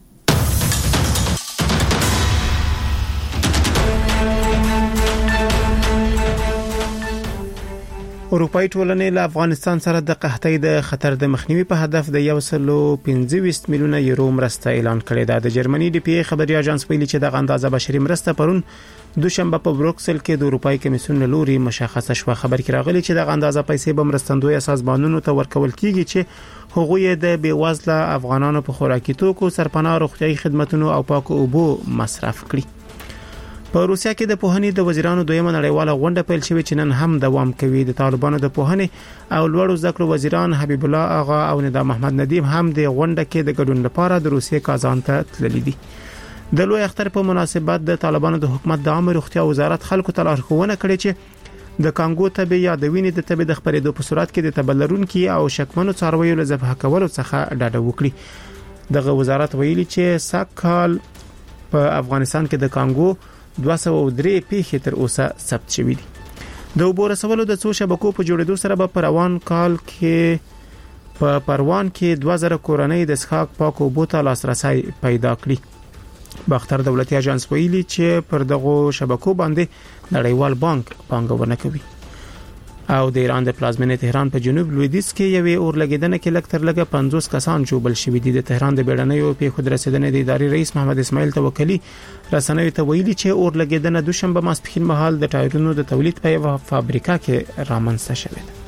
اروپאי ټولنې له افغانستان سره د قحطۍ د خطر د مخنیوي په هدف د 125 میلیونه یورو مرسته اعلان کړې ده. د جرمني ډي پی ای خبري اژانس ویلي چې د اندازه بشري مرسته پرون دوشنبه په بروکسل کې د اروپאי کمیسیون لوري مشخصه شو. خبر کې راغلي چې د اندازه پیسې به مرستندوی سازمانونو ته ورکول کیږي چې هغوی د بیوزله افغانانو په خوراکي توکو، سرپناه روغتيایي خدماتو او پاکو اوبو مصرف کړي. په روسیا کې د پوهنې د وزیرانو دویمه نړیواله غونډه پیل شوې چې نن هم دوام کوي. د طالبانو د پوهنې او لوړو زده کړو وزیران حبیب الله آغا او ندا محمد ندیم هم د غونډه کې د ګډون لپاره د روسیې کازان ته تللي دي. د لوی اختر په مناسبت د طالبانو د حکومت د عامه روغتیا وزارت خلکو ته لارښوونه کړې چې د کانګو تبه یا د وینې د تبه د خپرېدو په صورت کې د تبلرونکو او شکمنو څارویو له ذبح کولو څخه ډډه وکړي. دغه وزارت ویلي چې ساکال په افغانستان کې د کانګو 203 پیښې تر اوسه ثبت شوې دي. د اوبو رسولو د څو شبکو په جوړېدو سره به پروان کال کې په پروان کې 2000 کورنۍ د څښاک پاکو اوبو ته لاسرسي پیدا کړي. باختر دولتي اژانس ویلي چې پر دغه شبکو باندې نړیوال بانک پانګونه کوي. او د ایران د پلازمینې تهران په جنوب لویدیځ کې یوې اورلګیدنه کې لکتر لګه 50 کسان جوړل شوي دي. د تهران د بیړنیو پیښو د رسیدنې د ادارې رئیس محمد اسماعیل توکلی رسنوي ته ویلي چې اورلګیدنه دوشنبه ماسپښین مهال د ټایرونو د تولید په یوه فابریکه کې رامنځته شوې ده.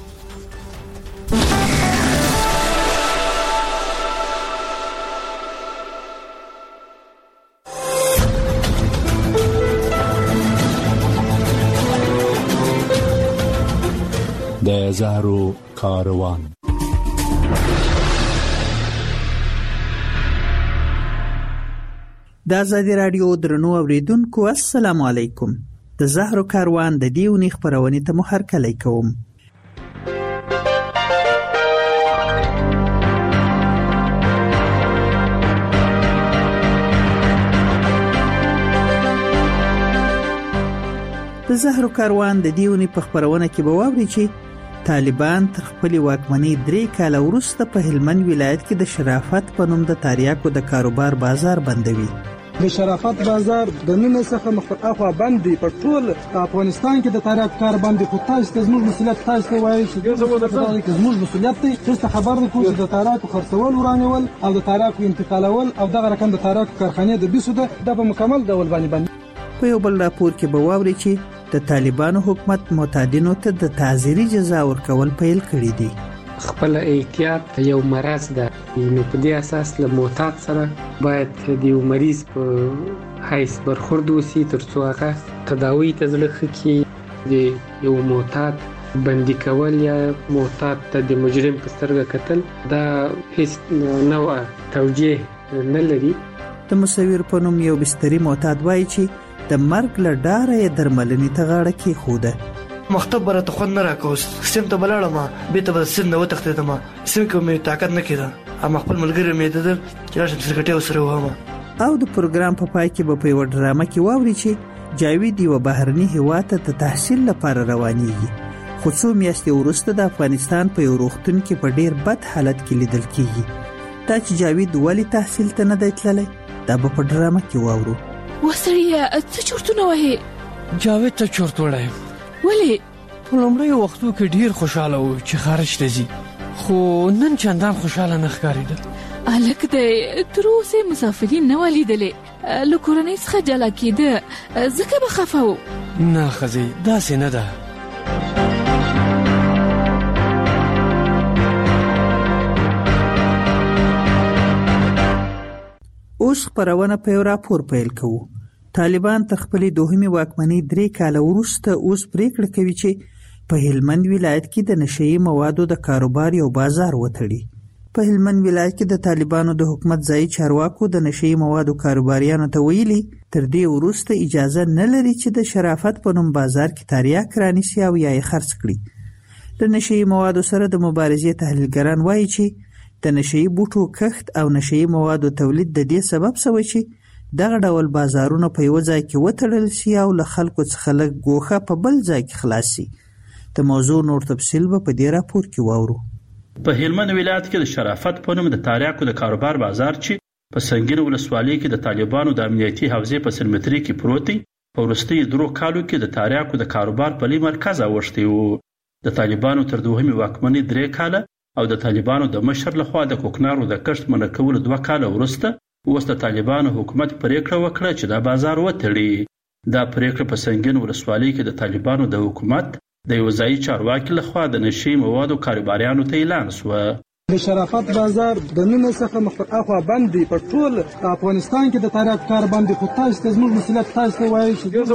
د زهرو کاروان. د آزادی رادیو درنو اوریدونکو السلام علیکم. د زهرو کاروان د دیونی خبرونه ته مو هرکلی کوم. د زهرو کاروان د دیونی په خبرونه کې به واوري چې طالبان تر خپل واکمنۍ 3 کاله وروسته په هلمند ولایت کې د شرافت په نوم د تاریاکو د کاروبار بازار بندوي. د شرافت بازار د نن څخه مخاطبه باندې په ټول افغانستان کې د تاریاکو کار باندې خو تاسو ته زموږ مسؤلیت تاسو وایي چې زموږ مسؤلیت دی چې خبر درکو چې د تاریاکو خرڅول ورانول او د تاریاکو انتقالول او دغه رقم د تاریاکو کارخانه د بیسو د په مکمل ډول باندې. په یو بل راپور کې به واوري چې د طالبانو حکومت معتادینو ته د تعزیري جزا ورکول پیل کړی دی. خپل احتیاط یو مرض ده، نو په دې اساس له معتاد سره باید د یو مریض په حیث برخورد وسی ترڅو هغه تداوی ته ځلخ کی. د یو معتاد بندي کول یا معتاد ته د مجرم په سترګه کتل دا هیڅ نوع توجیه نه لري. د مصور په نوم یو بستري معتاد وایي چې د مرګ له ډاره یې درملنې ته غاړه کېښوده. مختبره ته خوند نه راکوس، سیم ته بلاړم، بیرته به سیم نه وتښتېدم، سیم کې مې طاقت نه کېده، اما خپل ملګری مې ددر چې راشم سرکټۍ ورسره وهم. او د پروګرام په پای کې به په یوه ډرامه کې واوري چې جاوید یوه بهرني هېواد ته د تحصیل لپاره روانېږي، خو څو میاشتې وروسته د افغانستان په یو روغتون کې په ډېر بد حالت کې لیدل کېږي. دا چې جاوید ولې تحصیل ته نه دی تللی دا به په ډرامه کې واورو. وسړیه څه چورتونه وهې؟ جاوید ته چورت وړی. ولې؟ په لومړیو وختو کې ډیر خوشاله و چې خارج ته ځي، خو نن چندان خوشاله نه ښکارېده. الک دی تر اوسه مسافرین نه ولیدلې، له کورنۍ څخه جلا کېده ځکه به خفه و. نه ښځې داسې نه ده. اوس خبرونه په یو راپور پیل کوو. طالبان تر خپلې دوهمې واکمنۍ 3 کاله وروسته اوس پریکړه کوي چې په هلمند ولایت کې د نشهیي موادو د کاروبار یو بازار وتړي. په هلمند ولایت کې د طالبانو د حکومت ځایي چارواکو د نشهیي موادو کاروباریانو ته ویلي تر دې وروسته اجازه نه لري چې د شرافت په نوم بازار کې تاریاک رانیسي او یا یې خرڅ کړي. د نشهیي موادو سره د مبارزې تحلیلګران وایي چې د نشهیي بوټو کښت او نشهیي موادو تولید د دې سبب شوی چې دغه ډول بازارونه په یو ځای کې وتړل شي او له خلکو څخه لږ ګوښه په بل ځای کې خلاص شي. د موضوع نور تفصیل به په دې راپور کې واورو. په هلمند ولایت کې د شرافت په نوم د تاریاکو د کاروبار بازار چې په سنگین ولسوالۍ کې د طالبانو د امنیتي حوزې په سرمتري کې پروت دی، په وروستیو 3 کالو کې د تاریاکو د کاروبار په لوی مرکز اوښتی وو. د طالبانو تر دوهمې واکمنۍ 3 کاله او د طالبانو د مشر لخوا د کوکنارو د کښت منع کولو 2 کاله وروسته اوس د طالبانو حکومت پریکړه وکړه چې دا بازار وتړي. دا پریکړه په سنگین ولسوالۍ کې د طالبانو د حکومت د یو ځایي چارواکي لخوا د نشي موادو کاروباریانو ته اعلان شو. د شرافت بازار د نن څخه مخ اخوا باندې په ټول افغانستان کې د تاریخ کار باندې خو تاسو ته زموږ مسؤلیت تاسو وایي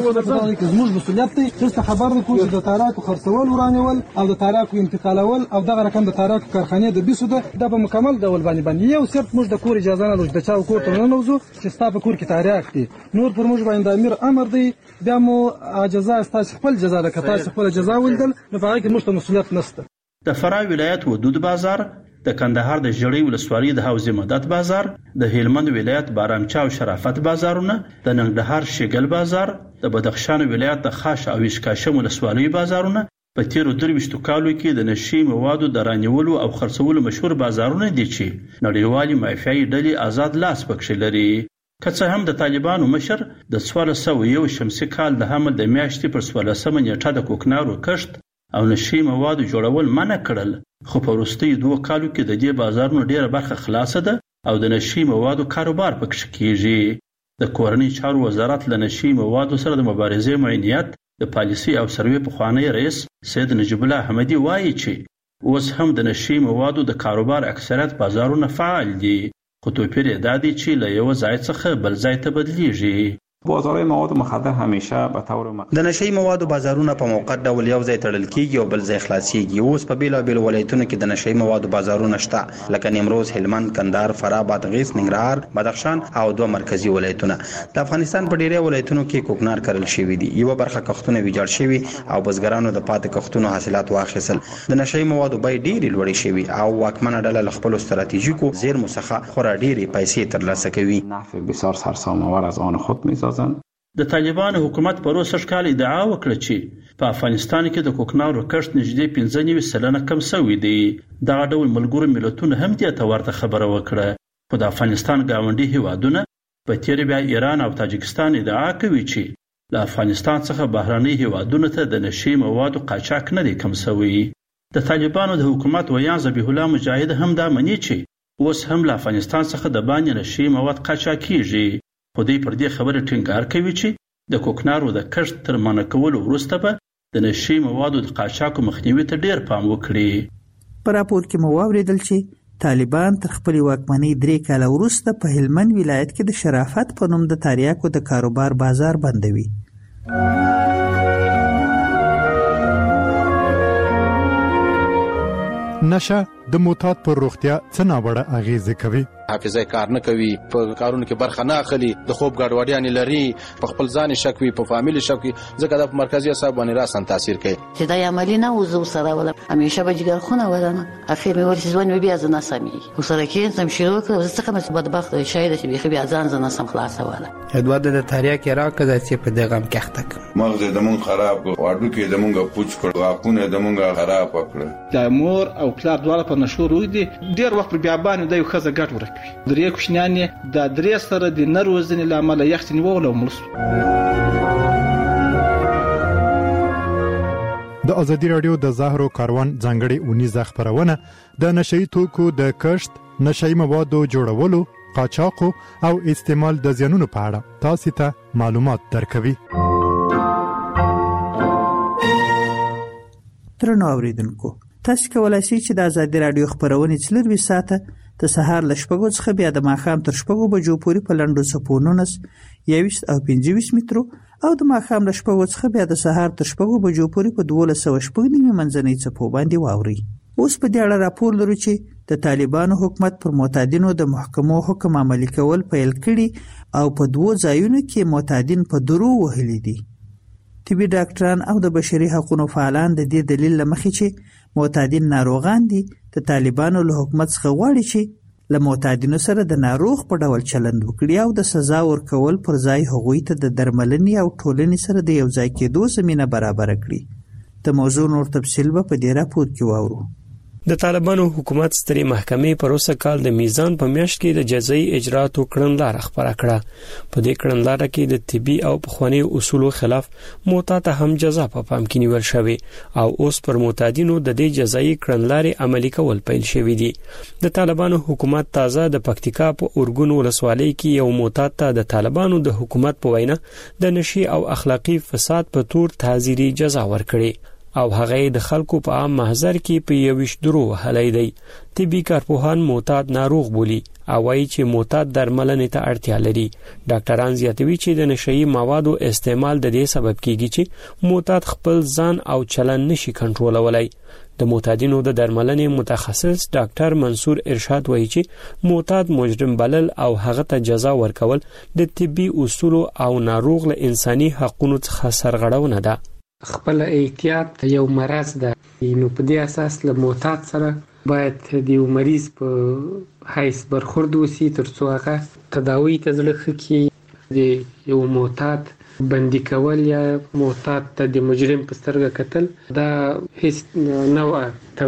چې زموږ مسؤلیت دی چې خبر درکو چې د تاریخ خرڅول ورانول او د تاریخ انتقالول او دغه رقم د تاریخ کارخانه د بیسو د په مکمل ډول باندې یو صرف موږ د کور اجازه نه لرو د چا کور ته نه نوځو چې ستا په کور کې تاریخ دی، نور پر موږ باندې امیر امر دی بیا مو اجازه تاسو خپل جزا ده که تاسو خپل جزا ولدل نو په هغه کې موږ ته مسؤلیت نشته. د فراه ولایت ودود بازار، د کندهار د ژړۍ ولسوالۍ د حوزې مدد بازار، د هلمند ولایت بارامچا او شرافت بازارونه، د ننګرهار شګل بازار، د بدخشان ولایت د خاش او اشکاشم ولسوالۍ بازارونه په تیرو 23 کالو کې د نشي موادو د رانیولو او خرڅولو مشهور بازارونه دي چې نړیوالي مافیایي ډلې آزاد لاس پکښې لري. که څه هم د طالبانو مشر د 1401 شمسي کال د حمل د میاشتې پر 14 نیټه د کوکنارو کښت او نشي موادو جوړول منع کړل، خو په وروستیو 2 کالو کې د دې بازارونو ډیره برخه خلاصه ده او د نشي موادو کاروبار پکښې کیږي. د کورنۍ چارو وزارت له نشي موادو سره د مبارزې معینیت د پالیسي او سروې پخوانی رئیس سید نجیب الله احمدي وایي چې اوس هم د نشي موادو د کاروبار اکثریت بازارونه فعال دي، خو توپیر یې دا دی چې له یو ځای څخه بل ځای ته بدلیږي. بازارهای مواد مخدر همیشه به طور د نشي موادو بازارونه په موقت ډول یو ځای تړل کیږي او بل ځای خلاصيږي. اوس په بیلابیل ولایتونو کې د نشي موادو بازارونه شته لکه نیمروز، هلمند، کندهار، فراه، بادغیس، ننګرهار، بدخشان او 2 مرکزی ولایتونه. د افغانستان په ډیری ولایتونو کې کوکنار کرل شوی دي، یو برخه کښتونه ویجاړ شوی او بزګرانو د پاتې کښتونو حاصلات واخیستل. د نشي موادو بیې ډیرې لوړې شوی او واکمنه ډله له خپل ستراتیژیکو زیرمو څخه خورا ډیرې پیسې ترلاسه کوي. نفع بسیار سرسام‌آور از آن خود می‌سازند. د طالبانو حکومت په 60 کال ادعا وکړه چې په افغانستان کې د کوکنارو کښت نږدې 95% کم شوی دی. دغه ډول ملګرو ملتونو هم دې ته ورته خبره وکړه، خو د افغانستان ګاونډي هیوادونه په تیر بیا ایران او تاجکستان ادعا کوي چې له افغانستان څخه بهرنۍ هیوادونو ته د نشي موادو قاچاق نه دی کم شوی. د طالبانو د حکومت ویان ذبیح الله مجاهد هم دا مني چې اوس هم له افغانستان څخه د باندې نشي مواد قاچاق کیږي، خو دوی پر دې خبره ټینګار کوي چې د کوکنارو د کښت تر منع کولو وروسته به د نشي موادو د قاچاقو مخنیوي ته ډیر پام وکړي. په راپور کې مو واوریدل چې طالبان تر خپل واکمنۍ 3 کاله وروسته په هلمند ولایت کې د شرافت په نوم د تاریاکو د کاروبار بازار بندوي. نشه د موتات پر روغتیا څه ناوړه اغیزه کوي. حافظه کار نه کوي، په کارونو کې برخه نه اخلي، د خوب ګډوډیان لري، په خپل ځان شک وي، په فامیل شک وي، ځکه د مرکزی اعصاب باندې راسن تاثیر کوي. چې دا عملی نه وزو سره ولا همیشه به جګر خونه ولنه اخر مې ورته ځوان بیا ځنه سمي وسره کې سم شروع کړ څه کوم بدبخت شاید چې بیا ځان ځنه سم خلاصه ولا ادواد د تاریخ کې راکړه چې په دغه کښتک مغز د مون خراب واډو کې د مونږه پوچ کړ واکونه د مونږه خراب کړ. د مور او پلار دواړه په نشو روي دي ډیر وخت بیا باندې د یو خزه ګټ ورکوي. درې کوښنیان د درې سره د نروزنې لامل یختنی وول او مرسته. د ازادي رادیو د زهرو کاروان ځانګړي اونیزه خبرونه د نشئی توکو د کښت، نشئی موادو جوړولو، قاچاقو او استعمال د زیانونو په اړه تاسو ته معلومات درکوي. ترنو اوریدونکو، تاسو کولای شئ چې د ازادي رادیو خبرونه 24 ساعته د سهار ل 6 څخه بیا د ماښام تر 6 بجو پورې په لنډو سپونو 21 او 25 مترو او د ماښام ل 6 څخه بیا د سهار تر 6 بجو پورې په 12.9 منځنۍ څپو باندې واوري. اوس په دې اړه راپور لرو چې د طالبانو حکومت پر معتادینو د محکمو حکم عملي کول پیل کړي او په 2 ځایونو کې معتادین په درو وهلي دي. طبي ډاکټران او د بشري حقوقو فعالان د دې دلیل لمخې چې معتادین ناروغان دي د طالبانو له حکومت څخه غواړي چې له معتادینو سره د ناروغ په ډول چلند وکړي او د سزا ورکول پر ځای هغوی ته د درملنې او ټولنې سره د یو ځای کېدو زمینه برابر کړي. د موضوع نور تفصیل به په دې راپور کې واورو. د طالبانو حکومت سترې محکمې پروسه کال د میزان په میاشت کې د جزایي اجرااتو کړنلاره خبره کړه. په دې کړنلاره کې د طبي او پخواني اصولو خلاف معتاد هم جزا په پام کې نیول شوی او اوس پر معتادینو د دې جزایي کړنلارې عملي کول پیل شوی دي. د طالبانو حکومت تازه د پکتیکا په اورګون ولسوالۍ کې یو معتاد ته د طالبانو د حکومت په وینا د نشي او اخلاقی فساد په تور تعزیري جزا ورکړي او هغه د خلکو په عام محضر کې په 21 درو وهلای دی. طبي کارپوهان معتاد ناروغ بولی او وايي چې معتاد درملنې ته اړتیا لري. ډاکټران زیاتوي چې د نشئی موادو استعمال د دې سبب کیږي چې معتاد خپل ځان او چلن نشي کنټرولولای. د معتادینو د درملنې متخصص ډاکټر منصور ارشاد وایي چې معتاد مجرم بلل او هغه ته جزا ورکول د طبي اصول او ناروغ له انساني حقوقو څخه سرغړونه ده. خپل احتیاط یو مرض ده، نو په دې اساس له معتاد سره باید د یو مریض په حیث برخورد وسی ترڅو هغه تداوی ته ځلخ کی. د یو معتاد بندي کول یا معتاد ته د مجرم په سترګه کتل دا هیڅ نوع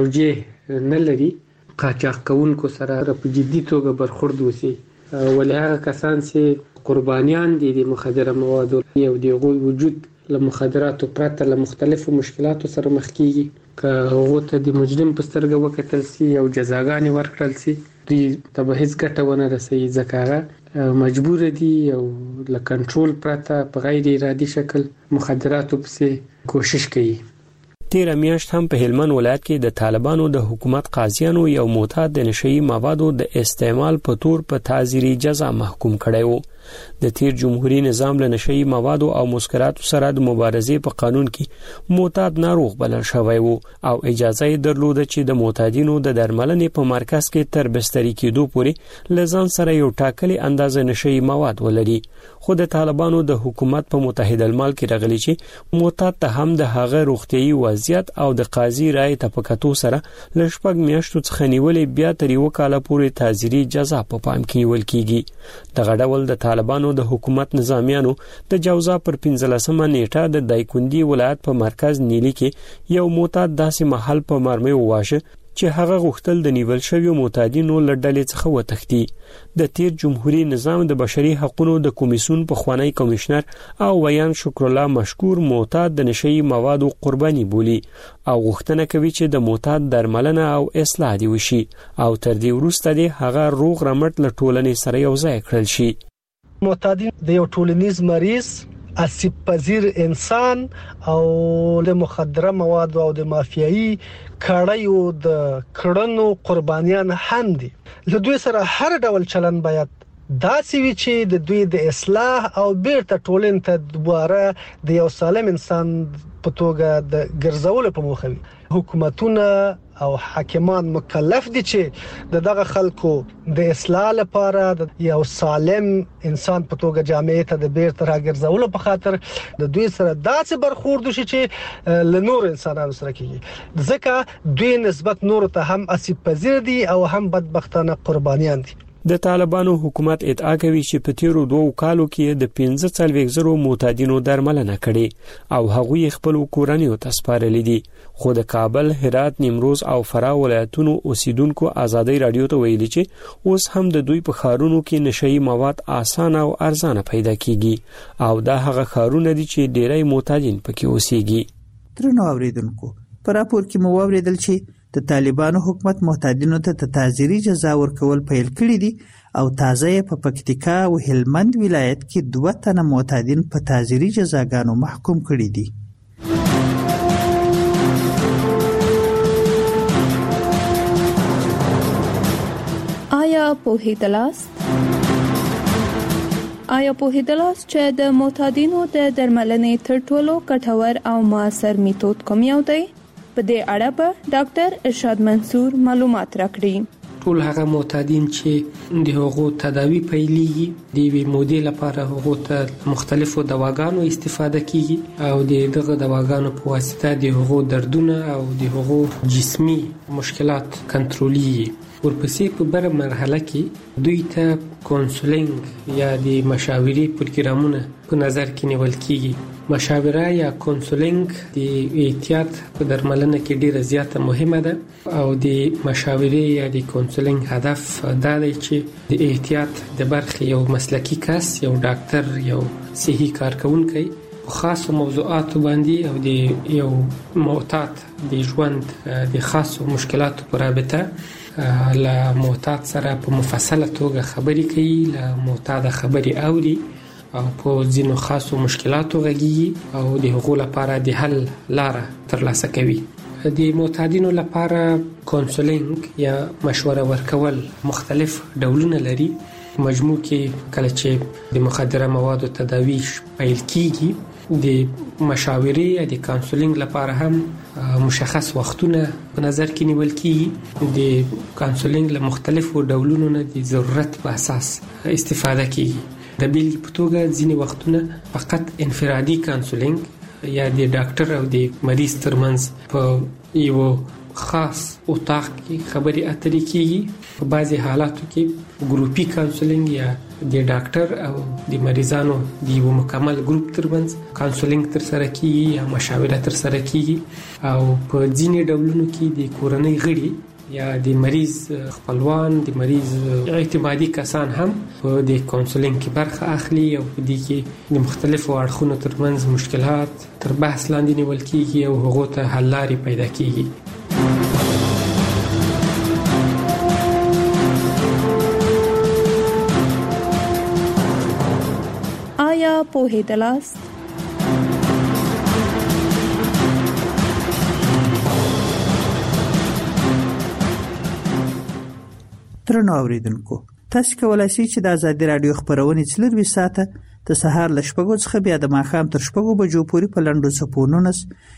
توجیه نه لري. قاچاق کوونکو سره په جدي توګه برخورد وسی، ولې هغه کسان چې قربانیان دي د مخدره موادو یو د وجود له مخدراتو پرته له مختلفو مشکلاتو سره مخ کیږي. که هغه ته د مجرم په سترګه وکتل سي او جزاګانې ورکړل سي دوی ته به هیڅ ګټه ونه رسي، ځکه هغه مجبور دي او له کنټرول پرته په غیر ارادي شکل مخدراتو پسې کوشش کوي. تیر میاشت هم په هلمند ولایت کې د طالبانو د حکومت قاضیانو یو معتاد د نشئی موادو د استعمال په تور په تعزیري جزا محکوم کړی وو. د تیر جمهوریت نظام له نشئی موادو او مسکراتو سره د مبارزې په قانون کې معتاد ناروغ بلل شوی وو او اجازه یې درلوده چې د معتادینو د درملنې په مرکز کې تر بستري کېدو پورې لزان سره یو ټاکلي اندازه نشئی مواد ولري. خو د طالبانو د حکومت په متحده المال کې راغلي چې معتاد ته هم د هغه روغتيایي وضعیت او د قاضي رائے ته پکاتو سره لشپږ میاشتو څخه نیولې بیا تر یو کال پورې تعزیري جزا په پام کې نیول کیږي. دغه ډول د طالبانو د حکومت نظامیانو د جوزا پر 15مه نیټه د دایکندي ولایت په مرکز نیلی کې یو معتاد داسې محل په مرمۍ وواشه چې هغه غوښتل د نیول شویو معتادینو له ډلې څخه وتښتي. د تیر جمهوریت نظام د بشري حقوقو د کمیسیون پخوانی کمشنر او ویان شکر الله مشکور معتاد د نشئی موادو قرباني بولی او غوښتنه کوي چې د معتاد درملنه او اصلاح دی وشي او تر دې وروسته د هغه روغ رمټ له ټولنې سره یو ځای کړل شي. معتادین د یو ټولنیز مریض، آسیب پذیر انسان او د مخدره مواد او د مافیایي کړایو د کړنو قربانیان هم دي. له دوی سره هر ډول چلن باید داسې وي چې د دوی د اصلاح او بیرته ټولنې ته دوباره د یو سالم انسان په توګه د ګرځولو په موخه وي. حکومتونه او حاکمان مکلف دي چې دغه خلکو د اصلاح لپاره د یو سالم انسان په توګه جامعې ته د بیرته راګرځولو په خاطر د دوی سره داسې برخورد وشي چې له نور انسانانو سره کیږي، ځکه دوی نسبت نور ته هم آسیب پذیر دي او هم بدبختانه قربانیان دي. د طالبانو حکومت ادعا کوي چې په تیرو 2 کالو کې د 15,000 معتادینو درملنه کړي او هغوی خپل کورنیو ته سپارلي دي. خو د کابل، هرات، نیمروز او فراه ولایتونو اوسیدونکو ازادي رادیو ته ویلي چې اوس هم د دوی په خارونو کې نشئی مواد آسان او ارزانه پیدا کیږي او دا هغه خارونه دي چې ډیری معتادین پکې اوسېږي. درنو اوریدونکو، په راپور کې مو اوریدل چې د طالبانو حکومت معتادینو ته تعزیري جزا ورکول پیل کړی دي او تازه په پکتیکا او هلمند ولایت کې 2 تنه معتادین په تعزیري جزاګانو محکوم کړي دي. آیا پوهیدلاست چې د معتادینو د درملنې تر ټولو ګټور او موثر میتود کوم یو دی؟ په دې اړه به ډاکټر ارشاد منصور معلومات راکړي. ټول هغه معتادین چې د هغو تداوی پیلېږي د یوې مودې لپاره هغو ته مختلفو دواګانو استفاده کیږي او دغه دواګانو په واسطه د هغو دردونه او د هغو جسمي مشکلات کنټرولېږي. ورپسې په بره مرحله کې دوی ته کونسلینګ یا د مشاورې پروګرامونه په نظر کې نیول کیږي. مشاوره یا کونسلینګ د احتیاط په درملنه کې ډیره زیاته مهمه ده او د مشاورې یا د کونسلینګ هدف دا دی چې د احتیاط د برخې یو مسلکی کس، یو ډاکټر، یو صحي کارکونکي خاصو موضوعاتو باندې او د یو معتاد د ژوند د خاصو مشکلاتو پر رابطه له معتاد سره په مفصله توګه خبرې کوي، له معتاد خبرې اوري او په ځینو خاصو مشکلاتو غږیږي او د هغو لپاره د حل لاره ترلاسه کوي. د معتادینو لپاره کونسلینګ یا مشوره ورکول مختلف ډولونه لري. مجموع کې کله چې د مخدره موادو تداوی پیل کیږي د مشاورې یا د کونسلینګ لپاره هم مشخص وختونه په نظر کې نیول کیږي. د کونسلینګ له مختلفو ډولونو نه د ضرورت په اساس استفاده کیږي. د بیلګې په توګه ځینې وختونه فقط انفرادي کونسلینګ یا د ډاکټر او د مریض ترمنځ په یو خاص اتاق کې خبرې اترې کیږي. په بعضي حالاتو کې ګروپي کونسلینګ یا د ډاکټر او د مریضانو د یو مکمل ګروپ ترمنځ کونسلینګ تر سره کیږي یا مشاوره تر سره کیږي. او په ځینې ډولونو کې د کورنۍ غړي یا د مریض خپلوان، د مریض اعتمادي کسان هم په د کونسلینګ کې برخه اخلي او په دې کې د مختلفو اړخونو ترمنځ مشکلات تر بحث لاندې نیول کیږي او هغو ته حل لارې پیدا کیږي. آیا پوهیدلاست؟ ترنو اوریدونکو، تاسو کولای شئ چې د ازادي رادیو خبرونه 24 ساعته د سهار ل 6 څخه بیا د ماښام تر 6 بجو پورې په لنډو څپونو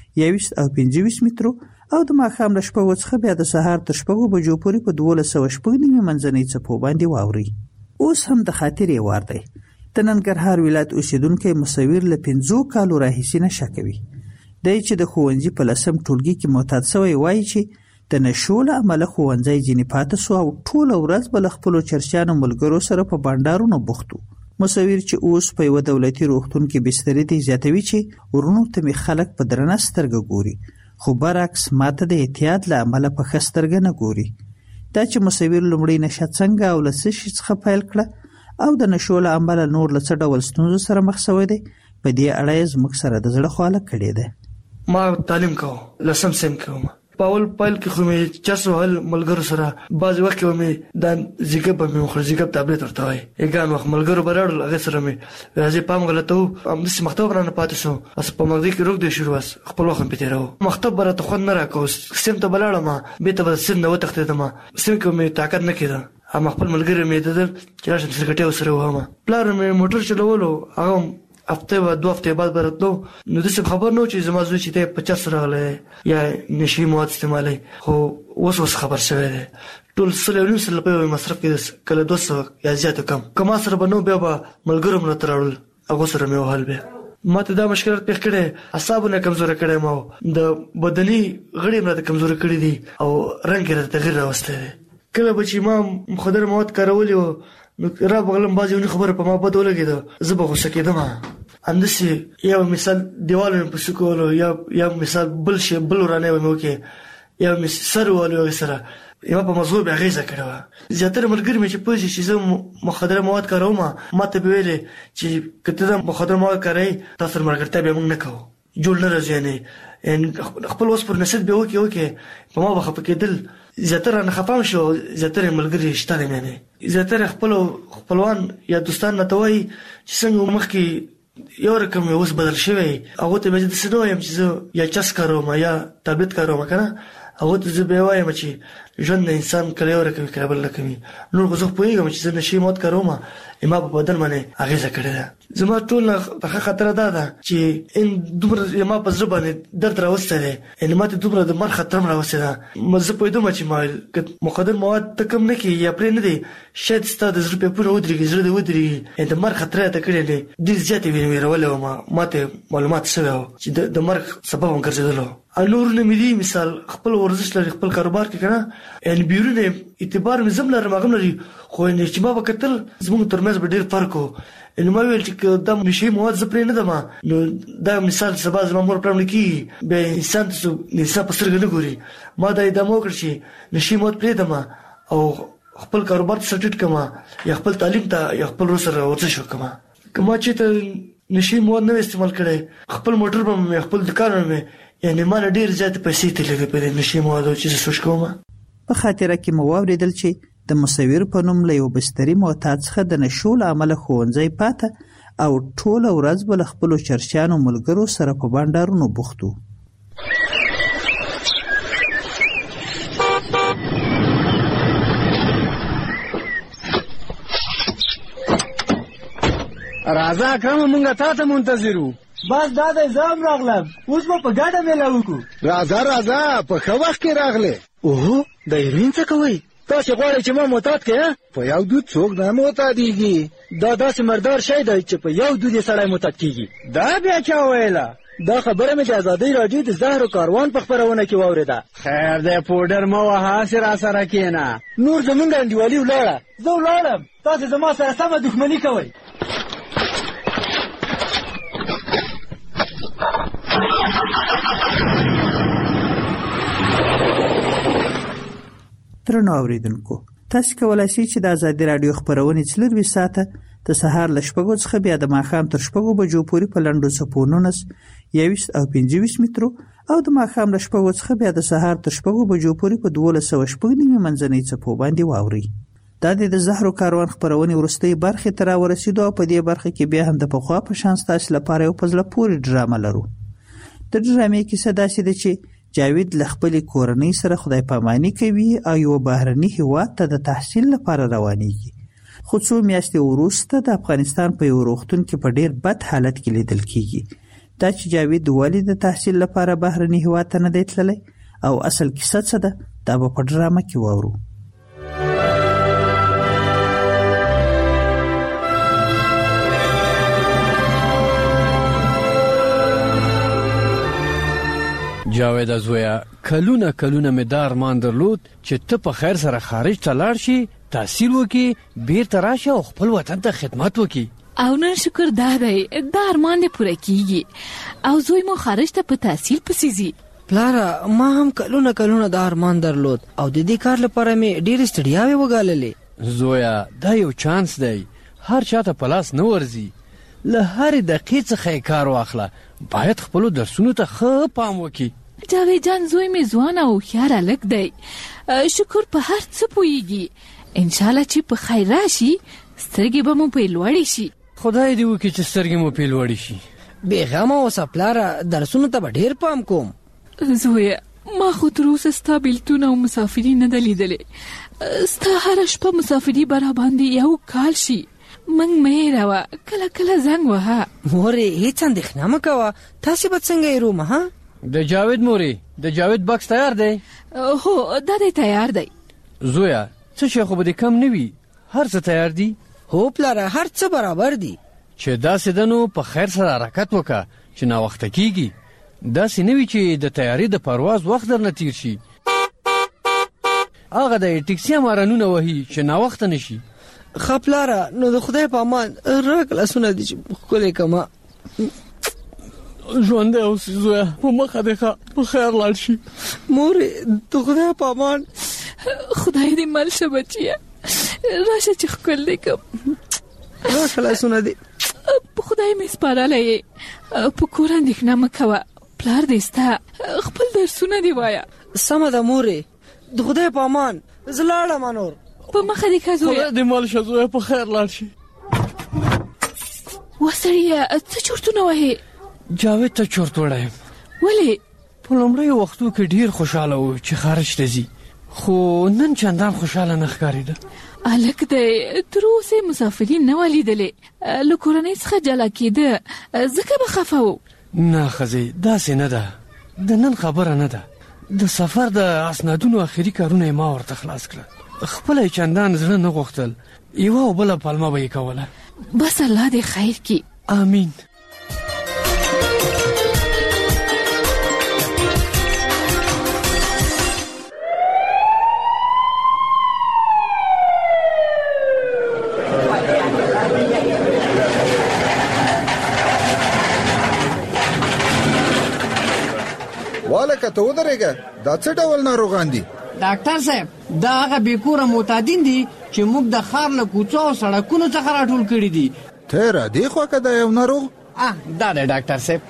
21 او 25 مترو او د ماښام ل 6 څخه بیا د سهار تر 6 بجو پورې په 12.9 منځنۍ څپو باندې واوري. اوس هم د خاطرې وار دی. د ننګرهار ولایت اوسیدونکو مصور له 15 کالو راهیسې نشه کوي. دای چې د ښوونځي په لسم ټولګي کې معتاد شوی وایي چې د نشو له امله ښوونځی ځینې پاتې شو او ټوله ورځ به له خپلو چرچیانو ملګرو سره په بانډارونو بوخت و. مصور چې اوس په یوه دولتي روغتون کې بسترې دی زیاتوي چې ورونو ته مې خلک په درنه سترګه ګوري، خو برعکس ماته د احتیاط له امله په ښه سترګه نه ګوري. دا چې مصور لومړی نشه څنګه او له څه شي څخه پیل کړه او د نشو له امله نور له څه ډول ستونزو سره مخ شوی دی، په دې اړه یې زموږ سره د زړه خواله کړې ده. ما تعلیم کوم، لسم سم کوم. پاول پایل کې خو مې چرسو هل ملګرو سره بعض وخت کې مې د زیګب په مخ زیګب ټابلیټ ورته وای یګان وخت ملګرو برړل هغه سره مې راځي پام غلطو ام د مختب رانه پاتې شو اس په مغزي کې روغ دي شروع واس خپل وخت په تیرو مختب برته خو نه راکوس سم ته بلاړم به ته سن نو تخته دما سم کې مې طاقت نه کېده ام خپل ملګری مې ددل چې راشم سرکټه وسره ومه پلار مې موټر چلولو هغه هفته و 2 هفته بعد براتلو نو د څه خبر نو چې زما زوی چې ته 50 راغله یا نشي مواد استعمالي خو اوس خبر شوی دی ټول سره نو سره په مصرف کې کله 200 یا زیات کم سره بنو بیا ملګرو مله ترول هغه سره مې وحل به ماته دا مشکلات پیښ کړي اعصابونه کمزور کړي مو د بدني غړي مله کمزور کړي دي او رنگ یې تغیر راوسته کله به چې ما مخدر مواد کارولې نو را بغلم بازي خبره په ما بده ولګیده زه به غوسه کېدم اندسي یو مثال دیوالو په سکولو یا مثال بل شي بل ورانه مې وکي یا مثال ولو سره یو په موضوع به غیزه کړو زیاتره ملګری مې چې پوه شي چې مخدر مواد کاروم ماته به ویلي چې کته مخدر مواد کاری تاسو مرګرته به موږ نه کوو جوړ نه راځي نه ان خپل وس پر نشد به وکي په ما بخښ پکېدل زیاتره نه خپام شو زیاتره ملګری شته نه زیاتره خپلوان یا دوستان نه توي چې څنګه مخکي یو رقم اوس بدل شوی هغه ته به د سنو يم چې یا چس کاروم یا ټابلیټ کاروم کنه هغه ته زه به وایم چې ژوند انسان کله یو رقم کابل لکمي نور غوښ پويګم چې زه نشي موت کاروم ما په بدن باندې هغه ذکر زما ټول په خطر ده چې ان دومره ما په ځبه باندې درد راوستل ان ماته دومره د مر خطر راوستل مزه په دومره چې ما مخدر مواد تکم نه کی یا پرې نه دي شاید ستاسو د زړه په پوره ودرېږي زړه د ودرېږي د مر خطر ته کړی دي د زیاتې ویرولې ماته معلومات شوه چې د مرګ سبب هم ګرځیدل انور نه مې دي مثال خپل ورزش لري خپل کاروبار کې کنه ان بیرونه اعتبار مې زم لرم هغه لري خو نه چې ما وکتل زموږ ترمنځ به ډیر فرق وو ان ما ویل چې دا نشي مواد زپرې نه دما نو دا مثال سبا زما مور پرم لکی به انسان څه نسا پسرګ نه ګوري ما دا ادمو کړ شي نشي مواد پرې دما او خپل کاروبار سټټ کما یا خپل تعلیم ته یا خپل سره ورڅ شو کما چې ته نشي مواد نه استعمال کړي خپل موټر په خپل دکان مې یعنی ما ډیر زیات پیسې تللې په نشي مواد چې سوچ کوم په خاطر کې مو اوریدل چې د مصور په نوم له یو بستري معتاد څخه د نشو له امله ښوونځی پاته او ټوله ورځ به له خپلو چرچیانو ملګرو سره په بانډارونو بوخت و. راځه اکرم مونږ تا ته منتظر وو. بس دا د ځام راغلم اوس به په ګډه میله وکړو. راځه په ښه وخت کې راغلې. اوهو د هیروین څه کوئ؟ تاسې غواړئ چې ما معتاد کړې؟ په یو دود څوک نه معتادېږي. دا داسې مردار شی دی چې په یو دود یې سړی معتاد کېږي. دا بیا چا ویله؟ دا خبره مې د ازادۍ راډیو د زهر و کاروان په خپرونه کې واورېده. خیر دی پوډر مه وهه هسې راسره کښېنه. نور زمونږ انډیوالي ولاړه. زه ولاړم تاسې زما سره سمه دښمني کوئ. درنو اوریدونکو تاسو کولای شئ چې د ازادي رادیو خبرونه 24 ساعته د سهار ل 6 څخه بیا د ماښام تر 6 بجو پورې په لنډو سپونونس 21 او 25 مترو او د ماښام ل 6 څخه بیا د سهار تر 6 بجو پورې په 1216 منځنۍ څپو باندې واوري. دا د زهرو کاروان خبرونه ورستۍ برخه تر ورسېدو او په دې برخه کې بیا هم د پخوا په شان تاسو لپاره یو پزله پوری ډرامه لرو. د ډرامې کیسه داسې ده چې جاوید له خپلې کورنۍ سره خدای پاماني کوي او یو بهرني هیواد ته د تحصیل لپاره روانېږي. خو څو میاشتې وروسته د افغانستان په یو روغتون کې په ډیر بد حالت کې لیدل کیږي. دا چې جاوید ولې د تحصیل لپاره بهرني هیواد ته نه دی تللی او اصل کیسه څه ده دا به په ډرامه کې واورو. جاوید زویا کلونه مې دا ارمان درلود چې ته په خیر سره خارج ته لاړ شي تحصیل وکړي بیرته راشي او خپل وطن ته خدمت وکړي او نن شکر دا دی دا ارمان دې پوره کیږي او زوی مو خارج ته په تحصیل پسې ځي. پلاره ما هم کلونه دا ارمان درلود او د دې کار لپاره مې ډېرې ستړیاوې وګاللې. زویا دا یو چانس دی هر چاته په لاس نه ورځي. له هرې دقیقې څخه کار واخله باید خپلو درسونو ته ښه پام وکړي. جاوید جان زوی مې ځوان او هوښیار هلک دی شکر په هر څه پوهیږي انشاءالله چې په خیر راشي سترګې به مو پې لوړې شي. خدای دې وکړي چې سترګې مو پې لوړې شي. بېغمه اوسه پلاره درسونو ته به ډېر پام کوم. زویه ما خو تر اوسه ستا بیلتون او مسافري نه ده لیدلې ستا هره شپه مسافري به راباندې یو کال شي. منګ مې راوه کله زنګ وهه. مورې هېڅ اندېښنه مه کوه تاسې به څنګه یې رومه ها. د جاوید مورې د جاوید بکس تیار دی؟ هو دا دی تیار دی. زویا څه شی خو به دې کم نه وي هر څه تیار دي؟ هو پلاره هر څه برابر دي. چې داسې ده نو په خیر سره حرکت وکړه چې ناوخته کیږي. داسې نه وي چې د تیاري د پرواز وخت درنه تیر شي. هغه د ټیکسي مارانونه وهي چې ناوخته نشي. ښه پلاره نو د خدای په امان راکړه لاسونه دي چې ښکلی کړمه. ژوندی اوسې زویه په مخه دې ښه په خیر لاړ شي. مورې د خدای په امان. خدای دې مل شه بچیه راشه چې ښکل دې کړم. راشه لاسونه دې په خدای مې سپارلی یې په کور اندېښنه مه کوه پلار دې ستا خپل درسونه دې وایه. سمه ده مورې د خدای په امان زه لاړم نور. په مخه دې ښه زویه. خدای دې مل شه زویه په خیر لاړ شي. وسړیه څه چورتونه وهې؟ جاوید ته چورت وړی یم. ولې؟ په لومړیو وختو کې ډېر خوشحاله و چې خارج ته ځي خو نن چندان خوشحاله نه ښکارېده. هلک دی تر اوسه یې مسافري نه وه لیدلې له کورنۍ څخه جلا کېده ځکه به خفه و. نه ښځې داسې نه ده د نن خبره نه ده. د سفر د اسنادونو آخري کارونه یې ما ورته خلاص کړل. خپله یې چندان زړه نه غوښتل یوه او بله پلمه به یې کوله. بس الله دې خیر کړي. آمین. والکه ته ودرېږه، دا څه ډول ناروغان دي؟ ډاکټر صاحب دا هغه بېکوره معتادین دي چې موږ د ښار له کوڅو او سړکونو څخه راټول کړي دي. ته را دې خوا که دا یو ناروغ؟ دا دی ډاکټر صاحب.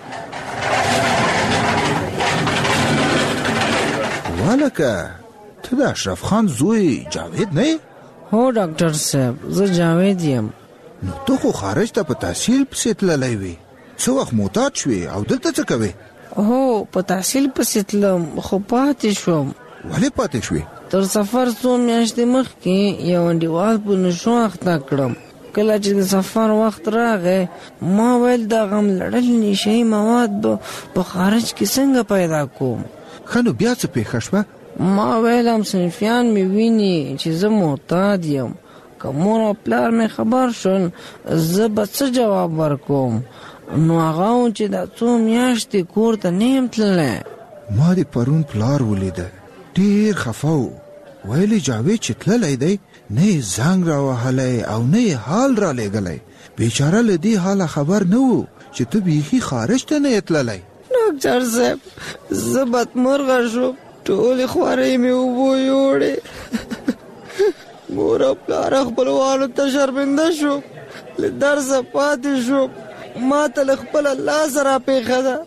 والکه ته د اشرف خان زوی جاوید نه یې؟ هو ډاکټر صاحب زه جاوید یم. نو ته خو خارج ته په تحصیل پسې تللی وې، څه وخت معتاد شوې او دلته څه کوې؟ هو په تحصیل پسې تلم خو پاتې شوم. ولې پاتې شوې؟ تر سفر څو میاشتې مخکې یو انډیوال په نشو اخته کړم. کله چې د سفر وخت راغی ما ویل د غم لړل نشهیي مواد په خارج کې څنګه پیدا کوم. ښه نو بیا څه پېښه شوه؟ ما ویل همصنفیان مې ویني چې زه معتاد یم، که مور او پلار مې خبر شول زه به څه جواب ورکوم؟ نو هغه و چې دا څو میاشتې کور ته نه یم تللی. ما د پرون پلار ولیده، ډېر خفه و. ویلې جاوید چې تللی دی نه یې زنګ را وهلی او نه یې حال را لېږلی. بیچاره له دې حاله خبر نه و چې ته بیخي خارج ته نه یې تللی. ډاکټر صاحب زه بدمرغه شوم، ټولې خوارۍ مې اوبو یوړې. مور او پلار خپلوانو ته شرمنده شوم، له درسه پاتې شوم. ما ته له خپله لاسه را پېښه ده.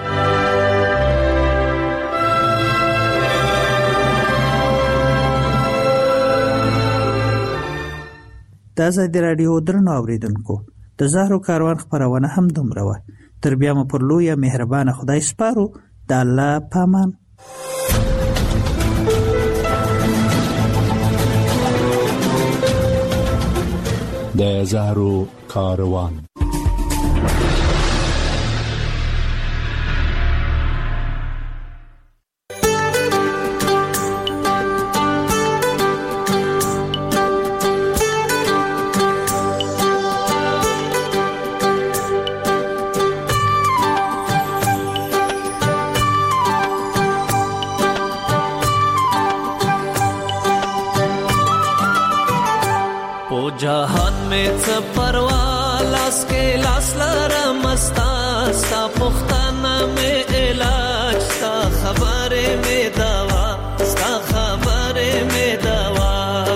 د ازادي راډیو درنو اورېدونکو د زهرو کاروان خپرونه هم دومره وه. تر بیا مو پر لویه مهربانه خدای سپارو. د الله پامان. د زهرو کاروان. जहान में परवा लास के लास लरमस्ता सा पुख्ताना में इलाज सा खबरे में दवा सा खबरे में दवा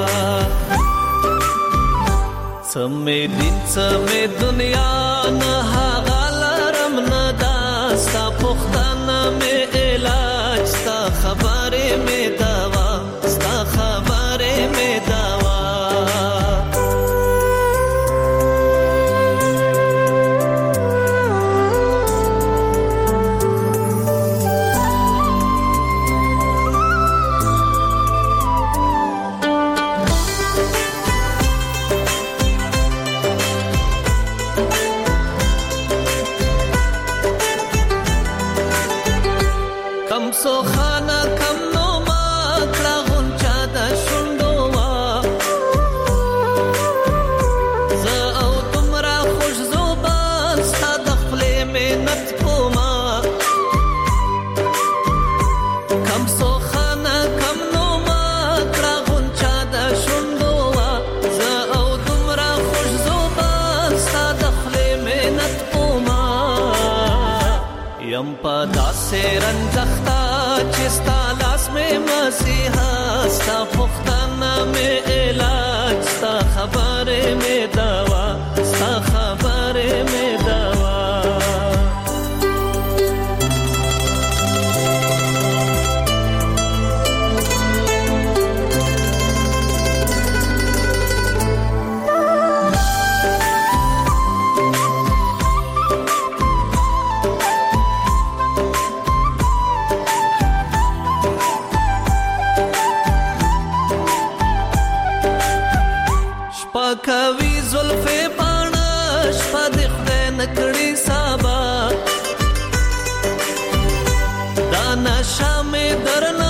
समे दिन समे दुनिया न हागलरम न दास्ता पुख्ताना में इलाज सा खबरे में दवा सा खबरे में दवा रंजख्ता चिस्ता लास में मसीहा सा पुख्ताना में इलाज सा खबरे में दवा सा खबरे में दवा کوي زلفې پاڼه شپه د خدای نکړي سابا دا نشه مې درنه